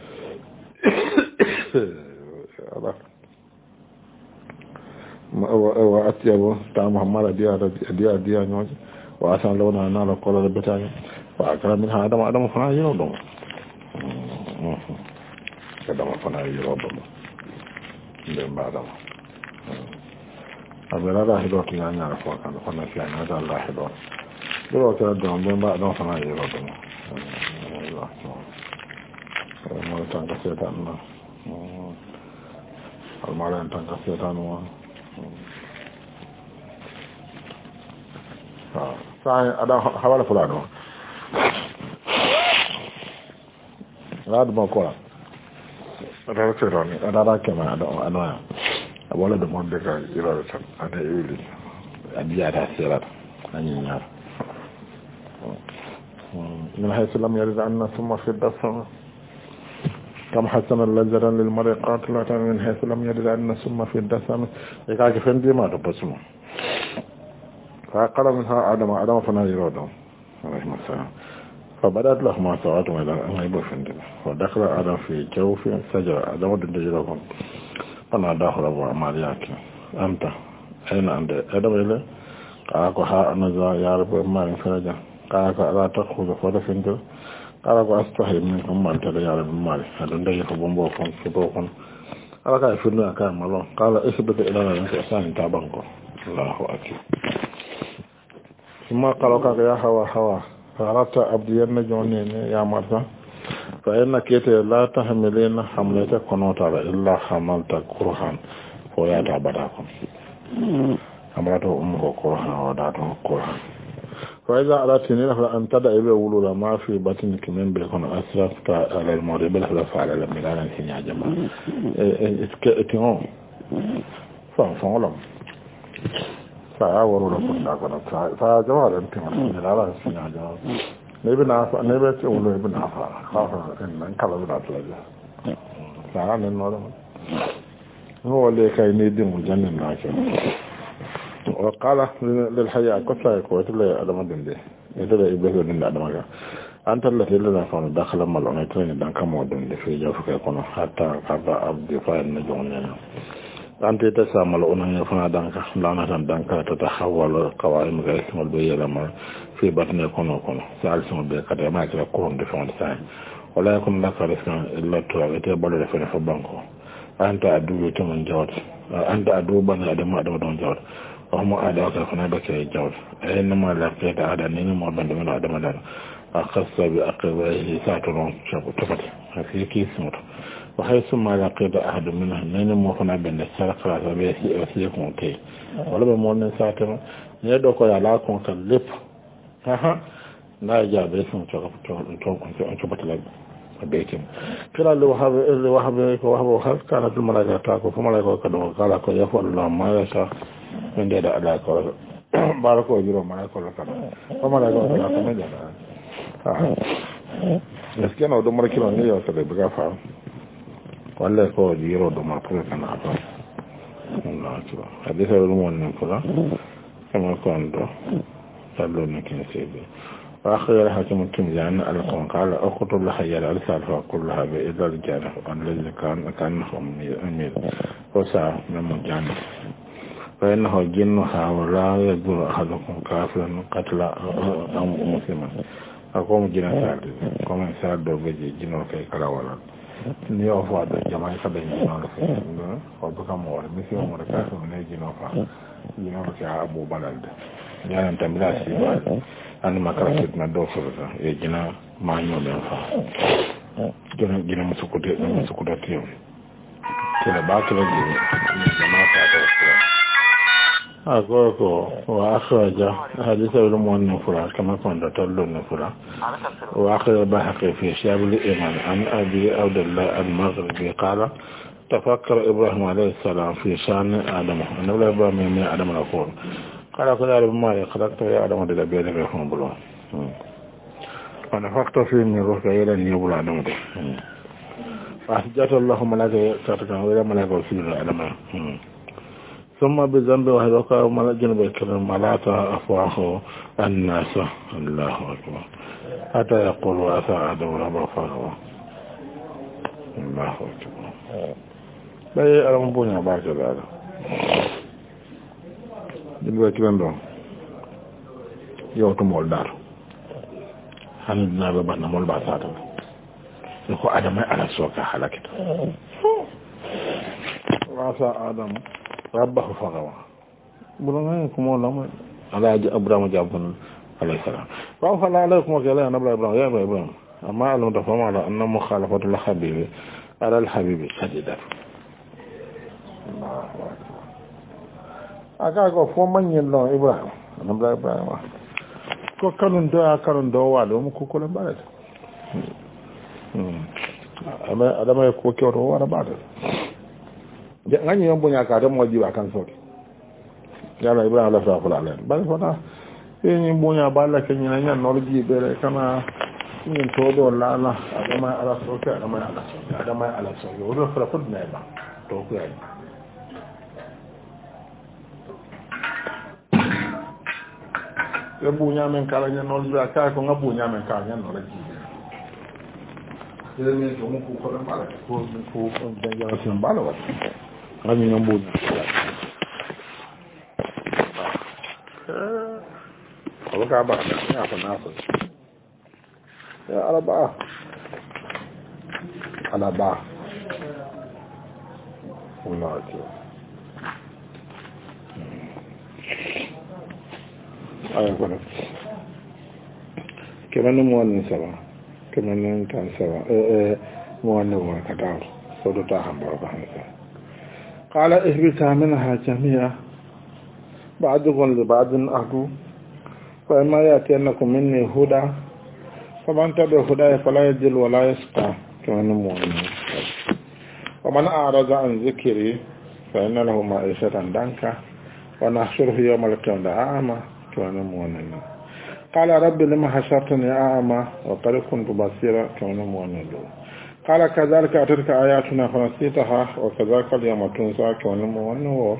وأتيبه تام محمد ديا ديا ديا نوج وأسان لونا نال قول البتاعي وأكل منها آدم آدم فنا يرودم آدم فنا يرودم بين بعدهم أبدا لا حدوث يعني على فوق أنا فنا في أنا هذا لا حدوث دلوقتي أدم بين بعدهم فنا يرودم الله ما تنقصت عنا المال تنقصت عنا sai ada hawala fulano rad mo ko ada ceroni ada ra kema ada anoya wala de monde ka ira tan ada yuli abiya da sirat anyar من حيث لم يرد عنا ثم في الدفع كم حسن اللذرا للمرء قاتلة من حيث لم يرد عنا ثم في الدفع يكاك فندي ما تبسمه فقال منها آدم آدم فنا يرودهم عليه السلام فبدأت لهما سواتهم إلى أن يبوا فندي ودخل آدم في جوف سجر آدم ودن جلوهم فناداه رب عمالياك أنت أين أنت آدم إليه قالك ها أنا ذا يا رب ما ينفرجا قالك ألا تأخذ فوق فندي قالك أستحي منكم ما أنت يا رب مالي هذا ندي خبون فون فبوكم قالك يفندي أكان مالون قال إثبت إلى أن تأساني تابنكم الله أكبر ثم قالوا كاك يا هوا هوا فأردت أبدي النجونين يا مرتا فإنك لا تحملين حملة كنوتا إلا حملت كرهان وياتا بداكم حملته أمه كرهان وداته كرهان فإذا أردتني لفلا أن تدعي بولولا ما في بطنك من بلكم أسرفت على الموضي بلفلا فعل الميلان الهنيا جماعة اتنون فانفعلم فأورو لكم داكنا فجوال انتما لا لا سنيا جوال نبي نافع نبي تقولوا ابن نافع خافا إن كلا بنا تلاجه فعلا النورم هو اللي كي ندم الجنة ناكي وقال للحياة كتلا يكوى تلا أدم دندي يتلا إبليه دندي أدم أنت التي لنا فانا داخل ملعون يتلين دان كم ودندي في جوفك يكون حتى قبل أبدي فاين نجونين أنت تسامل أن يفنى دانك لعنة دانك تتحول قوائم غير ملبية لما في بطن يكون وكون سأل سمو بيكات ما يكون كورن دفعون ساين ولا يكون لك رسكا إلا ترى يتبال لفن فبانكو أنت أدو يتمن جوات أنت أدو بني أدم أدم دون جوات وهم أدوك فنى بكي جوات إنما لكيت أدى نيني مبند من أدم أدم أخص بأقبائه ساترون شبط هكيكي سمر وحيث ما لقيت أحد منها نين موفنا بين السرق رأسبه وسيكون كي ولا بمون ساتر يدوكو يلاكم كاللب ها لا يجاب اسم شبط لب بيتم كلا اللي وهب اللي وهب وهب وهب كانت الملائكة تاكو فملائكة كدو قال كو يفعل الله ما يشاء من دي دا كو باركو يجرو ملائكة كدو فملائكة كدو كما جاء gaskiya na wadda mara kilo ne yau sabai buga fa wallahi ko jiro da mafura kana ba Allah ya hadisa da wannan kula kama ko ando sallo ne kin sai be wa akhir hakim kimzan al-qan qala aqutul hayya al-sal fa kullaha bi idal jana an ladhi kan kan hum amir ko sa min jana fa innahu jinnuha wa la yadur ahadukum kafiran qatla am musliman akom jina sade comme ça do beje jino kay kala wala ni o fa do jama ka be ni non ko ko do kam wala mi fi mo ka ko ne jino fa jino ka abu balad ñaan tam la ci ba an makara fit na do fo e jina ma ñoo ben fa jina jina musukude musukude tiyo kala ba ko ni jama ka do أقولكوا وأخرج حديث المؤمن فلان كما كنت تقولون فلان وأخرج بحقي في شعب الإيمان عن أبي عبد الله المغربي قال تفكر إبراهيم عليه السلام في شأن آدم أن إبراهيم من آدم الأخور قال كذا بما خلقت يا آدم إلى بيتك يفهم بلون ونفخت فيه من روحك إلى أن يبلغ آدم فأسجدت الله ملائكة إلى ملائكة في آدم ثم بذنب واحد وقع جنب الكلام ملاتا أفواه الناس الله أكبر حتى يقول وأسى آدم رب فاغوا الله أكبر بأي أرم بنيا باك هذا جنب الكلام دون يوتم والدار هندنا ببنا مول باساتا يقول آدم على سوكا حلقت وأسى آدم ربه فغوا بلغنا كما لما على ابراهيم جابن عليه السلام فقال عليكم وكلا نبي ابراهيم يا ابراهيم اما علم تفهم على ان مخالفه الحبيب على الحبيب شديده aga go fo manyen no ibrahim nabla ibrahim ko kanun do kanun do wado mu ko ko le bare hmm ama adama ko ko do wala bare ngani yombo nya ka mo jiba kan soki yalla ibrahim la fa fula len bal fota ni bonya balla ken nya nya no ji bere kana ni to do la la adama ala soki adama ala soki adama ala soki o do fara fud na ba to ku ay e bunya men kala nya no ji ka ko ngabunya men kala nya no la ji ile ni to mu ku ko la mala ko ko ko da ya sin bala wa ngani ngam bunya ko ka ba ya fa na fa ya araba alaba Allah ya ay ko kenan mo woni sawa kenan tan sawa eh mo woni mo ka taw so do ta ham ba ba قال اهبطا منها جميعا بعضكم لبعض عدو فإما يأتينكم مني هدى فمن تبع هداي فلا يضل ولا يشقى كما نمون ومن أعرض عن ذكري فإن له معيشة ضنكا ونحشره يوم القيامة أعمى كما نمون قال رب لما حشرتني أعمى وقد كنت بصيرا كما نمون قال كذلك أتتك آياتنا فنسيتها وكذلك اليوم تنسى كما نمون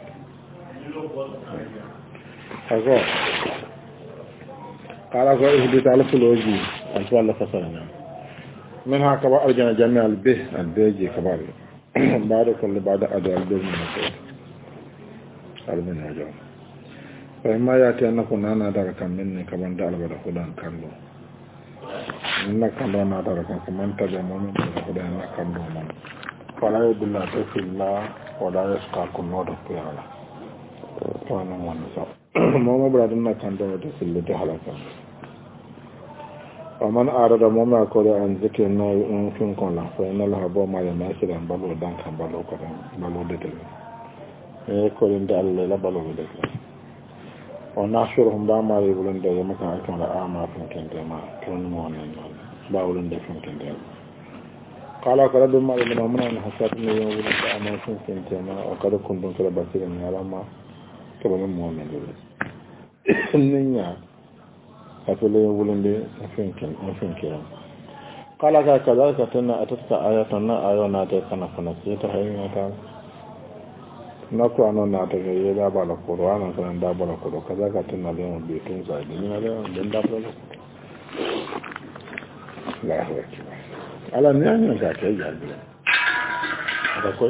قال فإهبط على فلوجي أنتوال لفصلنا منها كبار الجنة جميع البه البيجي كبار بعد كل بعد أدوى البه من الصوت المنها جو فإما يأتي أنكم أنا دركا مني كمان دعال بدا خدان كندو إنك كندو أنا دركا كمان تجا مؤمن بدا خدان إنك كندو من فلا يدل في الله ولا يشقى كل نور في الله وانا وانا سا ماما برادنا كندو تسلت حلقا ومن أراد مما يقول عن ذكر النوع يمكن كنا فإن الله بو ما يمثل أن بلو دان كان بلو كرم بلو دتل يقول إن الله لا بلو دتل ونحشرهم بعما يقولون ده يمكن أن يكون أعمى فمكن ما كون مؤمن باولون ده فمكن قال قال بما من أمنا أن حسابنا يقولون ده أعمى فمكن ما وقد كنتم كلا بصيرا على ما كبر مؤمن النية أتولي يقولون ده فمكن فمكن قال كذلك تنا أتتك آياتنا آيونا تكنا فنسيتها إنها nako anon na ta gaye da ba la qur'ana kan da ba la qur'ana kaza ka tunna da mun bi tun sai din na da dan da ba la la hawa ala ne an ga ta ya da da ko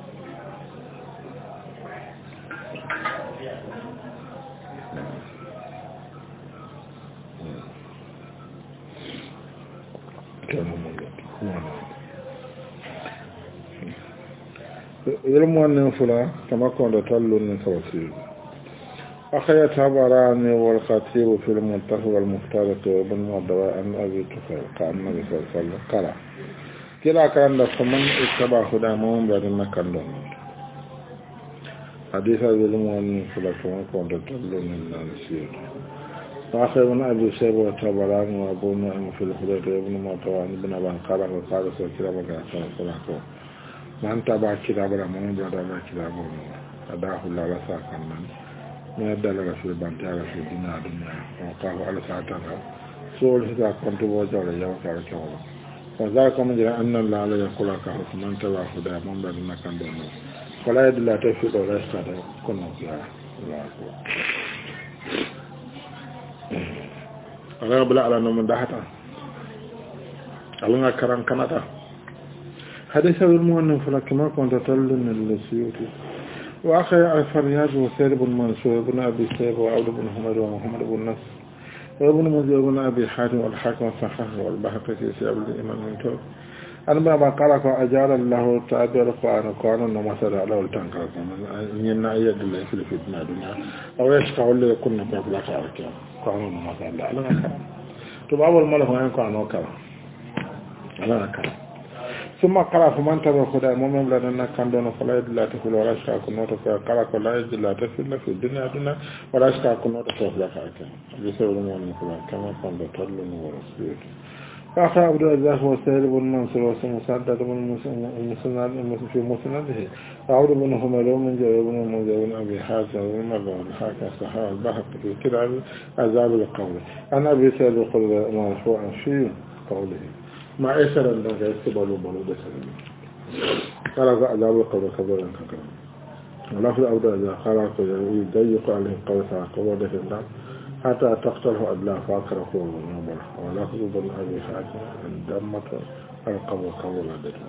يرمون فلا كما كنت تلون توسيل أخي تبراني والخطيب في المنتهى والمختارة وابن مدواء أن أبي تفعل قال النبي صلى الله عليه وسلم قال كلا كان لفمن اتبع خدامهم بعدما كان لهم حديث يرمون فلا كما كنت تلون النسير أخي ابن أبي سيب وتبراني وابو نعم في الخدامة وابن مدواء ابن أبان قال وقال سيكرا بكا صلى man taba kirabara mon do da kirabo adahu la rasa kannan ne dala rasul banta rasul dina dunya wa qala ala sa'ata so hita kontu bo jawle yaw ka ko wa za ka mun jira anna la la yaqula ka man taba huda mon da na kan do no wala yadla ta fi do rasta da kunno ya la ko ala bala ala no mun da hata alunga karan kanata حديث المؤنف كما كنت تلن السيوطي وأخي الفرياج وسيد بن منصور بن أبي سيب وعبد بن حمد ومحمد بن نصر وابن مزيد بن أبي حاتم والحاكم الصحاح والبحق في سياب الإيمان من توب أنا ما قال أجعل الله تعالى القرآن قرآن ومثل على التنكر من أيد الله في الفتنة الدنيا أو يشكى اللي كنا قبل كارك قرآن ومثل على الكلام تبع أول ملك وين قرآن وكلام على الكلام ثم قرأ فمن تبع خدا مؤمن لنا كان دون فلا يدل تفل ولا شك كنوت فقرأ فلا يدل تفل في الدنيا دنا ولا شك كنوت فلا كارك بسبب المؤمن كما كان بتطلع ورسول فأخذ عبد الرزاق وسهيل بن منصور وسمسدد بن مسند في مسنده وعبد بن حميد بن جابر بن منذر بن أبي حاتم بن مرة الحاكم الصحاح البحق في كتاب عذاب القول عن أبي سعيد الخدري مرفوعا في قوله ما أيسر أنك يستبالوا بلو دسل قال عذاب القول كبيرا كبيرا ولفظ عبد الرزاق قال يضيق عليه القول فعقبه دسل حتى تقتله أدلا فاكره ونبره ولفظ بن أبي حاتم أن دمت القبر قبر دسل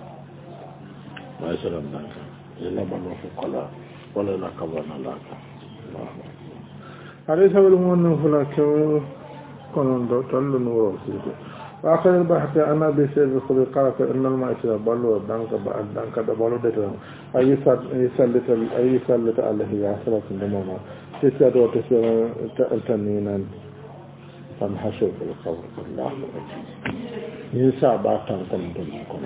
ما أيسر أنك إلا بلو في القلاء ولا لا قبرنا لك الله عليه بالمؤمن فلا كبير كنون تلو نور سيده وآخر البحث أنا بسير الخلق قال فإن المعيشة بلو الدنك بعد دنك دبلو دتهم أي يسلط أي يسلط عليه عشرة نموما تسعة وتسعة تنينا فانحشر في القبر الله يسع باقا كم دنكم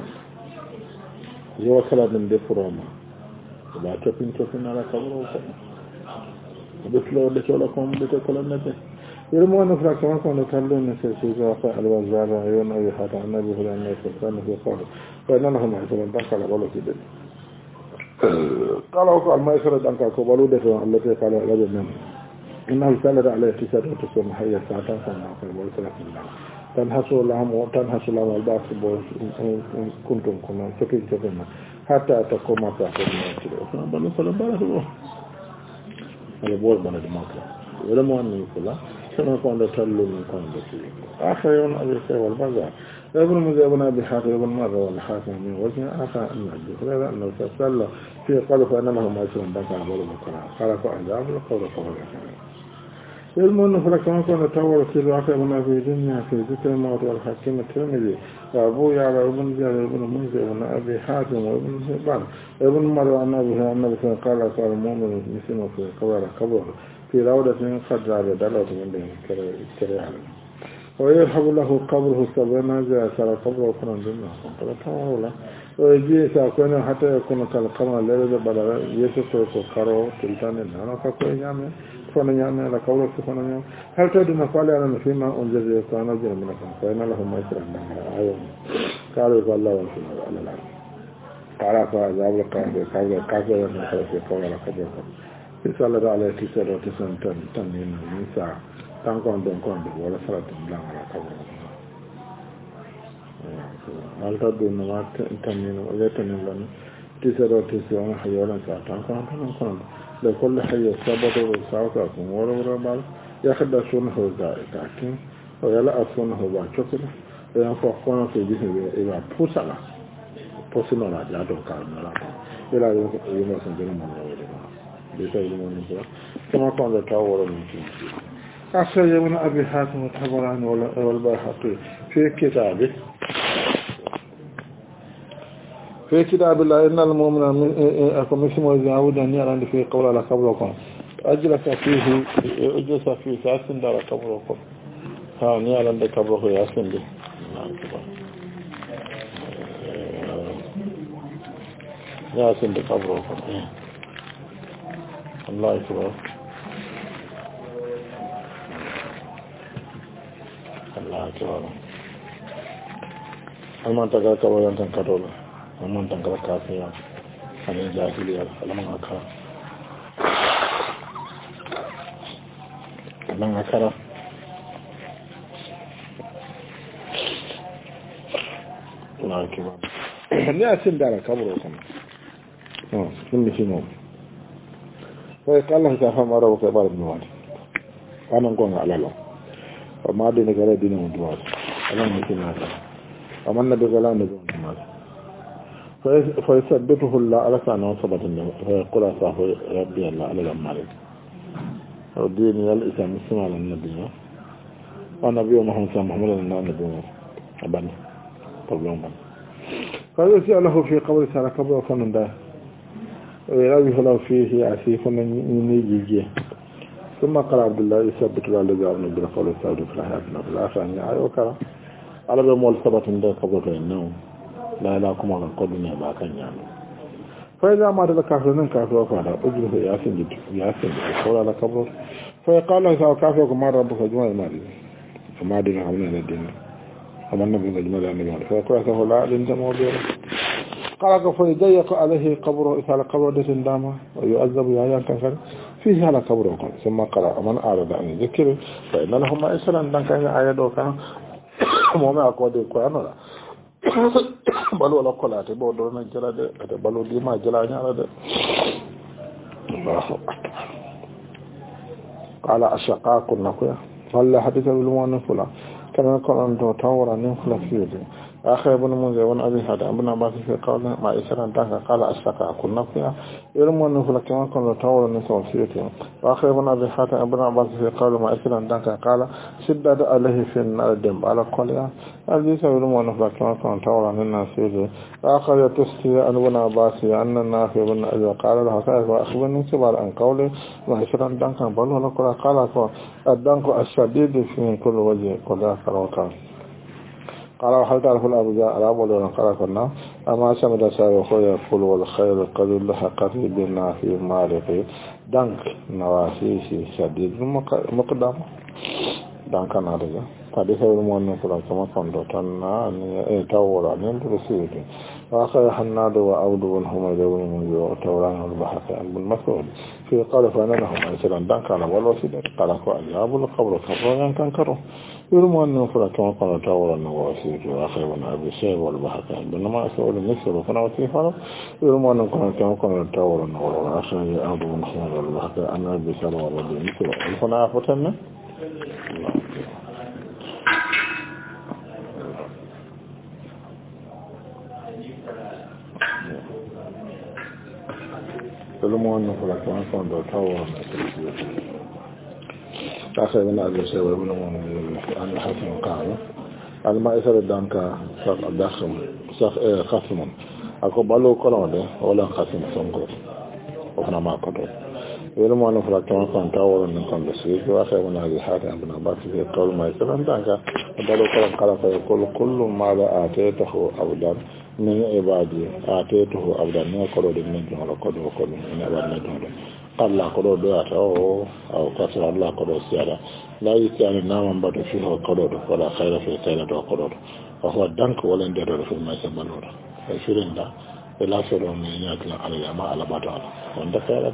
يوصل من دفروما لا تفين تفين على قبركم بسلو لكم بتكل النبي يرمون فلا كما كانوا يتعلمون في السجاق الوزارة عيون أي حتى النبي هو النبي فكان في قوله فإن لهم عشرين دنكا لبلو في دل قالوا قال ما يسرد دنكا كبلو دل التي قال رجل منه إنه سألت عليه تسعة وتسعون حية ساعتان فما قال ويسرق الله تنحسوا لهم وتنحسوا لهم الباس كنتم كنا سكين سكين حتى تقوم تأخذ من الكلام بلو فلا بارك الله هذا بول بنا دماغه يرمون فلا كما كان تلو من كان بسيط آخر يوم أبي سيب والبزار ابن مزيد بن أبي حاتم ابن مرة والحاكم من وجه آخر أن أبي هريرة أنه تسلى في قلب أن لهم عشرين دنكا بلو بكرة قال فأعجاب القول قول يرمون فلا كما كان تور في الواقع من أبي دنيا في ذكر الموت والحكيم الترمذي وأبو يعلى ابن جابر ابن منذر ابن أبي حاتم وابن حبان ابن مرة أن أبي النبي قال قال المؤمن مسلم في قبر قبر في روضة قد رأى دلوة من بين كريعة ويرحب له قبره سبعين جاء على قبره وكنا دونه قال تعالى ويجي سأكون حتى يكون كالقمر الليلة بلا يسوع كارو تلتان أنا كأكون يامي فانا يامي على قبره فانا يامي هل تدري قال أنا فيما أنزل يسوعنا جل منكم فإن لهم ما يسرع من أيوم قالوا قال الله وسلم على العالم قال فأذهب القاهرة قال القاهرة من خلف يقول على قبره يسأل عليه تسعة وتسعين تن تنين من ساعة تانكون دونكون ولا صلاة بلان على قبره هل تدري ما تنين ولا تنين لنا تسعة وتسعين حيولا ساعة تانكون دونكون لكل حي سبب وساعكم ولا ولا بال يخدشونه ذاكين ويلا أصونه باكوكلا وينفقون في جسمه إذا بوسلا بوسنا لا جادو كارنا إلى يوم يوم سنجنا من يوم بيسأل من يوم كما كان ذكر من كذي أخرج ابن أبي حاتم الطبراني والبيهقي في كتابه في كتاب الله إن المؤمن أكم اسمه يعود أن يرى في قول على قبركم أجلس فيه أجلس فيه ساسن على قبركم ها نيالا عند قبره ياسن به ياسن بقبركم الله أكبر الله أكبر أما تقال كبيرا تنكرولا أما تنكر كافيا أن الجاهلية لمن أكرا لمن أكرا الله أكبر ياسن دار قبركم اه كل شيء نوم فقال الله تعالى ما ربك بار ابن وادي أنا نقول على الله وما دين قال دين من دوار أنا ممكن هذا أما النبي قال أنا دون دوار فيثبته الله على سنة وصبت النبي فيقول صاحب ربي الله على الأمر ودين الإسلام اسمه على النبي والنبي محمد صلى الله عليه وسلم النبي أبني طبعا فيسأل له في قبر سنة قبر وفن ده ويرابيه له فيه عسيف من يجيه ثم قال عبد الله يثبت الله الذي أعلم بالقول الثابت في الحياة في الآخرة أن يعي وكرا على بمول ثبت ده قبر النوم لا لكم على القدنيا باكن يعني فإذا ما رد كافرين كافر وفعل أجره ياسين جد ياسين يقول على قبر فيقال له إذا كافر وكما ربك جمال المالي فما دين عملنا الدين فما النبي جمال المالي فيقول له لا لنجم وبيره قال فيضيق عليه قبره إذا على قبر دس دامه ويؤذب يا كفر فيه على قبره ثم قرأ من أراد أن يذكر فإن لهم إسرا دانك آية دوكا مومي أقوى القرآن ولا بل ولا قلات بودرنا جلاد بل ديما جلاد على الله قال أشقاء كنا كيا قال حديث بالمؤمن فلان كما قال أن تطور أن يخلق فيه آخر ابن منذر وان أبي هذا ابن عباس في قول ما إسرا دانك قال أشقاء كنا كيا يرمون فلان كما قال تطور أن يخلق فيه وآخر ابن أبي هذا ابن عباس في قول ما إسرا دانك قال شدد عليه في النار الدم على قولها الذي يرمون فلان كما قال تطور أن الناس فيه آخر يتسكي أن ابن عباس أن الناس ابن أبي قال له كيف أخبرني كبار عن قوله ما إسرا دانك بل ولا قال الدانك الشديد في كل وجه قد آخر وقال قال وحل تعرف الأبجاء الأب ولن قال كنا أما سمد سابق يقول والخير قد لحقت بنا في مالك دانك نواسيسي شديد مقدام دانك نارجا حديث المؤمن فلا كما كنت تنا أن تورا أن ترسيك وآخر حناد وأود بن حميد بن منذر وتوران البحث بن مسعود في قال فأنا لهم أيسرا دانك على والوسيلة قال فأجاب القبر كبرا كنكره يرمون فلا كما كنت تورا ووسيلة وآخر بن أبي سيب والبحث بن مسعود المسر وكان وسيفا يرمون كما كنت تورا وآخر أود بن حميد والبحث أن أبي سيب والبحث المسر الفنا فتنة سلموا أنه فلا كمان كون دوتاو آخر من أبي سيد وابن أن حسن قال الماء يسر الدانك ساق الدخم ساق خصم أكو بالو كلام ده ولا خصم سنقر وكنا ما قدر يلمو أن فلا كما كان تاور من كان بسيط وأخي من هذه حاتم ابن عباس في قول ما يسلم ذاك قالوا كلام قال فيقول كل ما آتيته أبدا من عبادي آتيته أبدا من قرود من جهل قرود وقرود من عباد من جهل قال لا قرود أو أو كسر الله قرود سيارة لا يسأل نام بعد فيه قرود ولا خير في سيارة وقرود وهو الدنك ولا ندر في ما يسمونه فشرين ده لا سرون يأكل على ما على بعض وعندك يا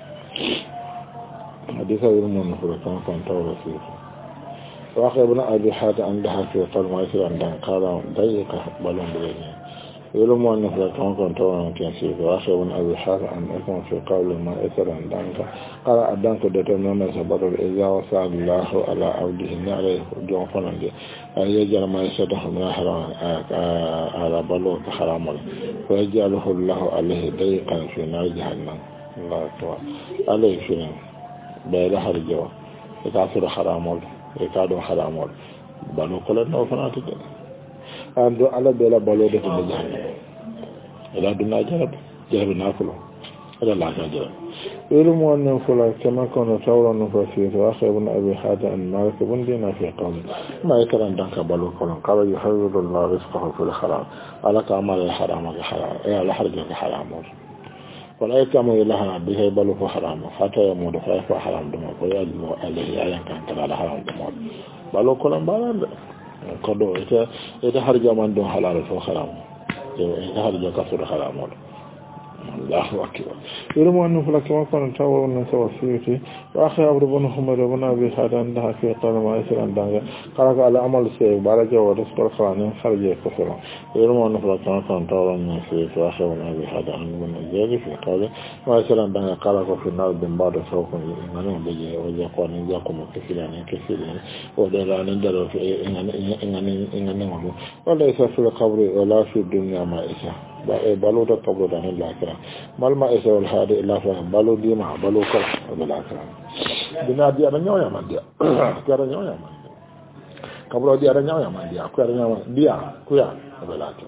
حديث ابن منفر كان كان تورى فيه وأخي ابن أبي حاتم عندها في قول ما يصير عندها قال ضيق بلون بلوني يلوم أن فلا كان كان تورى كنسي وأخي ابن أبي حاتم أن يكون في قول ما يصير عندها قال أدانك دتنا سبب إذا وسع الله على عبده عليه جون فلان أن يجعل ما يصدق من حرام على بلوغ حرام ويجعله الله عليه ضيقا في نار جهنم الله أكبر عليه في بيلا حرجوا يكافر حرامول يكادو حرامول بلو كلا نو فناتي ando ala bela balo de ko jahannam ila dunna jarab jarab nafulo ila la jarab welu mo non fula kama kono tawra no fasi wa khaybun abi hada an malik bun dina fi qawm ma yakaran danka balo kono qala yuhawwilu allah rizqahu fil haram ala ka amal al haram al haram ala harja al haram ولا يكمل لها به بل هو حرام حتى يموت فهو حرام دم ويجب عليه أن كان كذا حرام دم بل كلام بالند كدو إذا إذا خرج من دون حلال فهو حرام إذا خرج كفر حرام الله أكبر يرمو أنه فلا كما كان تاور من سواسيتي وأخي عبد بن حميد بن أبي حاتم عندها في قال ما يصير عندها قال على عمل سيء بارك ورزق الخوانين خرج كفر يرمو أنه فلا كما كان تاور من سواسيتي وأخي بن أبي حاتم بن أزيد في قال ما يصير عندها قال في النار بن بعد سوق من بيجي وجه قوانين جاكم كثيرا كثيرا ودلا ندر في إن إن إن إن وليس في القبر ولا في الدنيا ما إسا بلو ده قبر ده الآخرة mal ma ese wal hade illa fa balo di ma balo ko wal akram dina di ada nyoya man dia ko ada nyoya man kabro di ada nyoya man dia ko ada nyoya dia ko ya wal akram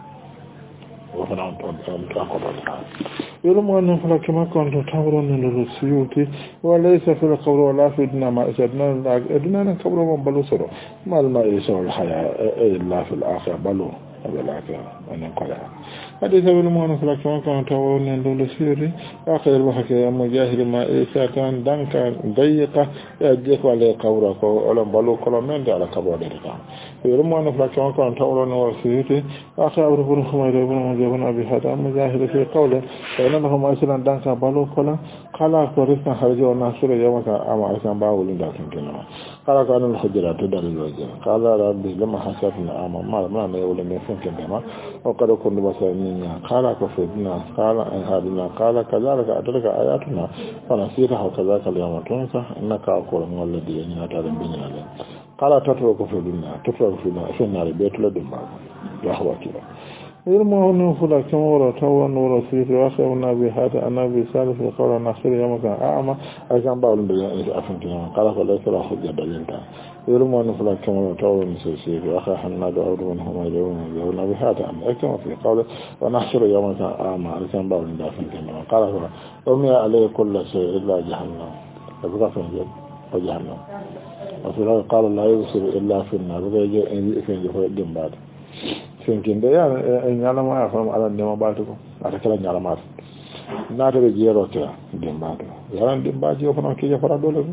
wa fa non ton ton ko ba يرمى أن فلا كما كنت تمرون للسيوط وليس في القبر ولا في الدنيا ما إسدنا الدنيا قبر من بلو سرو ما الماء يسوى الحياة إلا في الآخرة بلو بالآخرة أن ينقلع حديث ابن مؤمن فلا كما كنت تمرون للسيوط آخر الوحكة يا مجاهد ما إساتان دانك ضيقة يجيك على قبرك ولا بلو كل من على قبر ذلك يرمى أن فلا كما كنت تمرون للسيوط آخر ابن حميد بن مجاهد أبي حاتم مجاهد في قوله إنه ما يصير دانك بالو كلا قال كورسنا خرجوا الناس يومك أما أسان باول داكن كنا قال كان الحجرات تدل الوجه قال ربي لما حسبنا أما ما ما نقول من فين كنا وقد كنا بسنين قال كفدنا قال هذنا قال كذلك أدرك آياتنا فنسيتها وكذلك اليوم تنسى إنك أقول من الذي ينادى بنا قال تترك في الدنيا تترك في النار بيت لدم وهو كذا يرمى أنه فلا كما ورى توا نور سيف وآخر النبي حتى النبي سالف يقول نخير يوم كان أعمى أكان بعض البيان أفنتنا قال فليس لا حجة دليلتا يرمى أنه فلا كما ورى توا نور سيف وآخر حنا دعود منهم يجون يقول النبي حتى أكان في قوله ونحشر يوم كان أعمى أكان بعض البيان أفنتنا قال فلا أمي عليه كل شيء إلا جهنم فبقى فنجد وجهنم وفي الآخر قال لا يبصر إلا في النار ويجي إن يفين جفوة الجنبات thinking da ya nyala ma fa ala ne ma ba to ata kala nyala ma na ta be jero ta din ba to yaran din ba ji fa no ke ja fara dole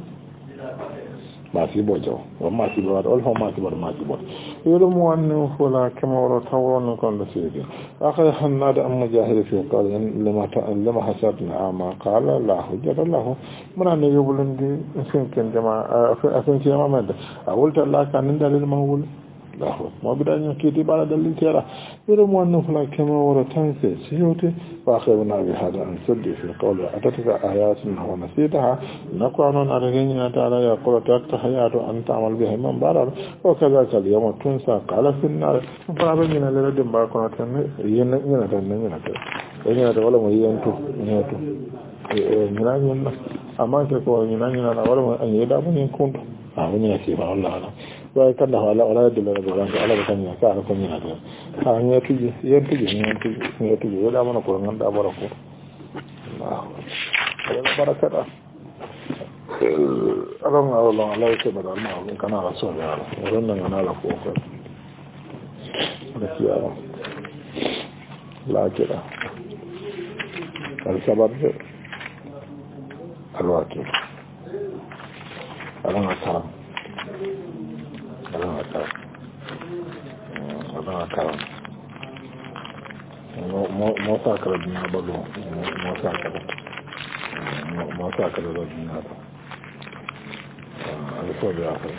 ma fi bo jo wa ma fi bo ol ho ma fi bo ma fi bo yoro mo wanne fola kama woro tawon kon da sidi akhay hanna da am mujahid fi qala lama lama hasabna ama qala la hujjata lahu muna ne yobulun di thinking jama afin ci ma meda awulta la kan dalil mawul lahu mo bidan kiti bala dalil tera yoro mo wanne fola kama woro tanse siyoti wa akhiruna bi hada an suddi fi qawli atatuka ayatun wa nasitaha naqana aragina ta'ala ya qulta tahayatu an ta'mal biha man barar wa kadhalika al-yawma tunsa qala fi an-nar fa abina la dim ba kono tan yen yen tan yen tan yen da wala mo yentu yentu e mina nyen amma ke ko mina nyen na wala mo an yeda mun kuntu a mun ya ce ba wallahi wa kan da wala wala da la da ran ala kan ya ka ko mina da ha ne tuji yen tuji yen tuji yen tuji wala mana ko nganda bara ko Allah wala barakata alon alon ala ke ba ma alon kana la so ya alon nan ana la ko ko da kiya la kira al sabab al wakil alon akara alon akara alon akara mo mo sa kara dina ba lo mo sa kara mo sa kara dina ba ala so ya ko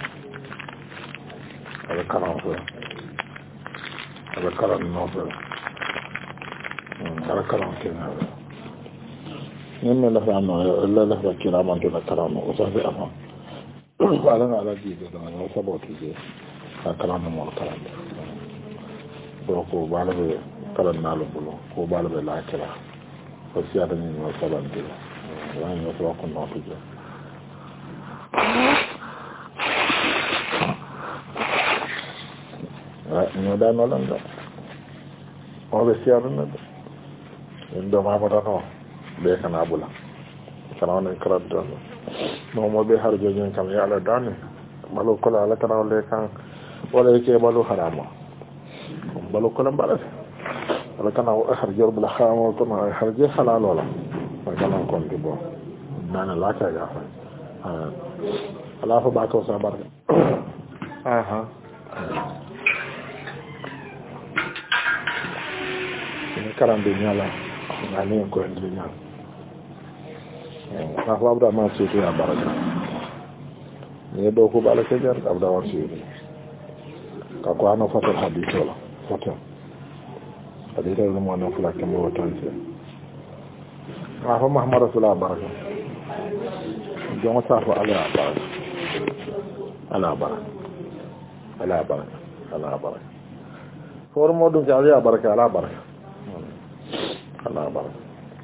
ala kara ko ala kara no ko ala kara ko na ni me la fa no la la fa kira man to la kara no o sa be afa ala na ala di do no sa bo ti je kara no mo kara do ko bala be kala nalo bulo ko bala be la kira ko si ada ni no sa ban de wa ni so ko no to je no da no langa o be si ada na ndo ma ba no be kana bula kana ne kala do no mo be har jojo kam ya ala dani malo ko la kana le kan wala ke malo harama malo ko la mbala wala kana har jor bula xaamo ko ma har je halal wala kana kon di bo nana la ka ya fa ala fa ba ko sa barka aha ni karande nyala ngani ko ndi nyala na fa abda ma ci ya baraka ni do ko bala ke jar abda wa ci ka ko ana fatar hadith wala fatar hadith da mo na fula ke mo tan ci na fa muhammad rasulullah baraka jonga sa fa ala baraka ala baraka ala baraka ala baraka for mo dum ala baraka ala baraka ala baraka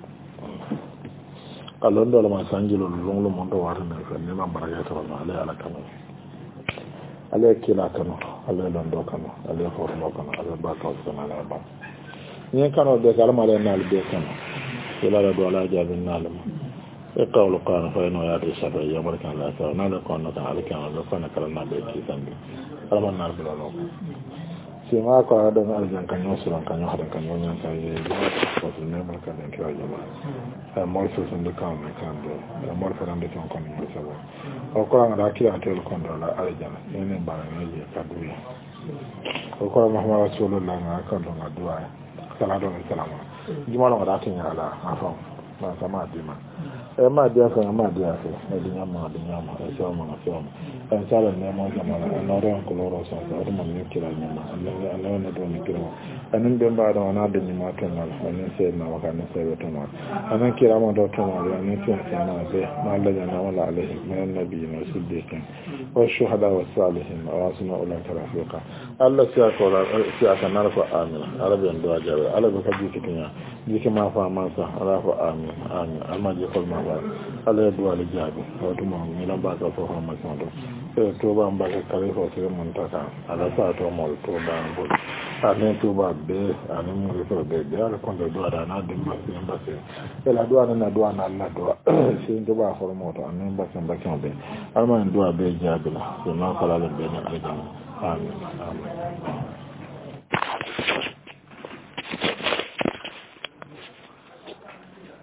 kalon do ma sanjilo longlo mo do wata ne fa ne ma baraka to ala ala kanu ala kila kanu ala londo kanu ala for mo kanu ala baraka to ala ba ni kanu de kala ma le nal be kanu ila la do ala jabin nalama يقول قال فإنه يأتي الشر يمرك على الأثار نالا كونك عليك على كونك لنا بيتي سنبي ألم النار بلا لوك سيما قال هذا أرجان كان يوصل كان يوحد كان يوم كان يجب وسلم كان ينكر جماعة مورفل سندكام كان مورفل عندك كان يوصل وقال أنا أكيد أتيل كون على أرجان يعني بارن يجي كدوية وقال محمد رسول الله كان لنا دعاء صلى الله عليه وسلم جماعة ولكن على عفوا ma sama dima e ma dia fa ma dia fa e dinya ma dinya ma e so ma so ma e sala ne mo jama na no ron ko loro so so ma ni kira ni ma Allah Allah ne do ni kira anan be ba do na de ni ma to na anan se na wa kan se to na anan kira ma do to na anan se na be ma Allah ya na wala alaihi min nabiyyin wa siddiqin wa shuhada wa salihin wa asma ula tarafiqa Allah ya ko ya kan na ko amin arabiyan do ajabe Allah be ka ji kinya ji ma fa ma sa ala fa amin amin almaji kol ma ba ala do ala jabi wato mo mi la ba ka fo ma so do e to ba mba ka kare fo se mon ta ka ala sa to mo to ba ngo ane to ba be ane mo ko be be ala kon do ada na de ma se mba se e la do ana na do ana la do se do ba fo mo to ane mba se mba ko be alma do be jabi la se ma kala le be na ala amin amin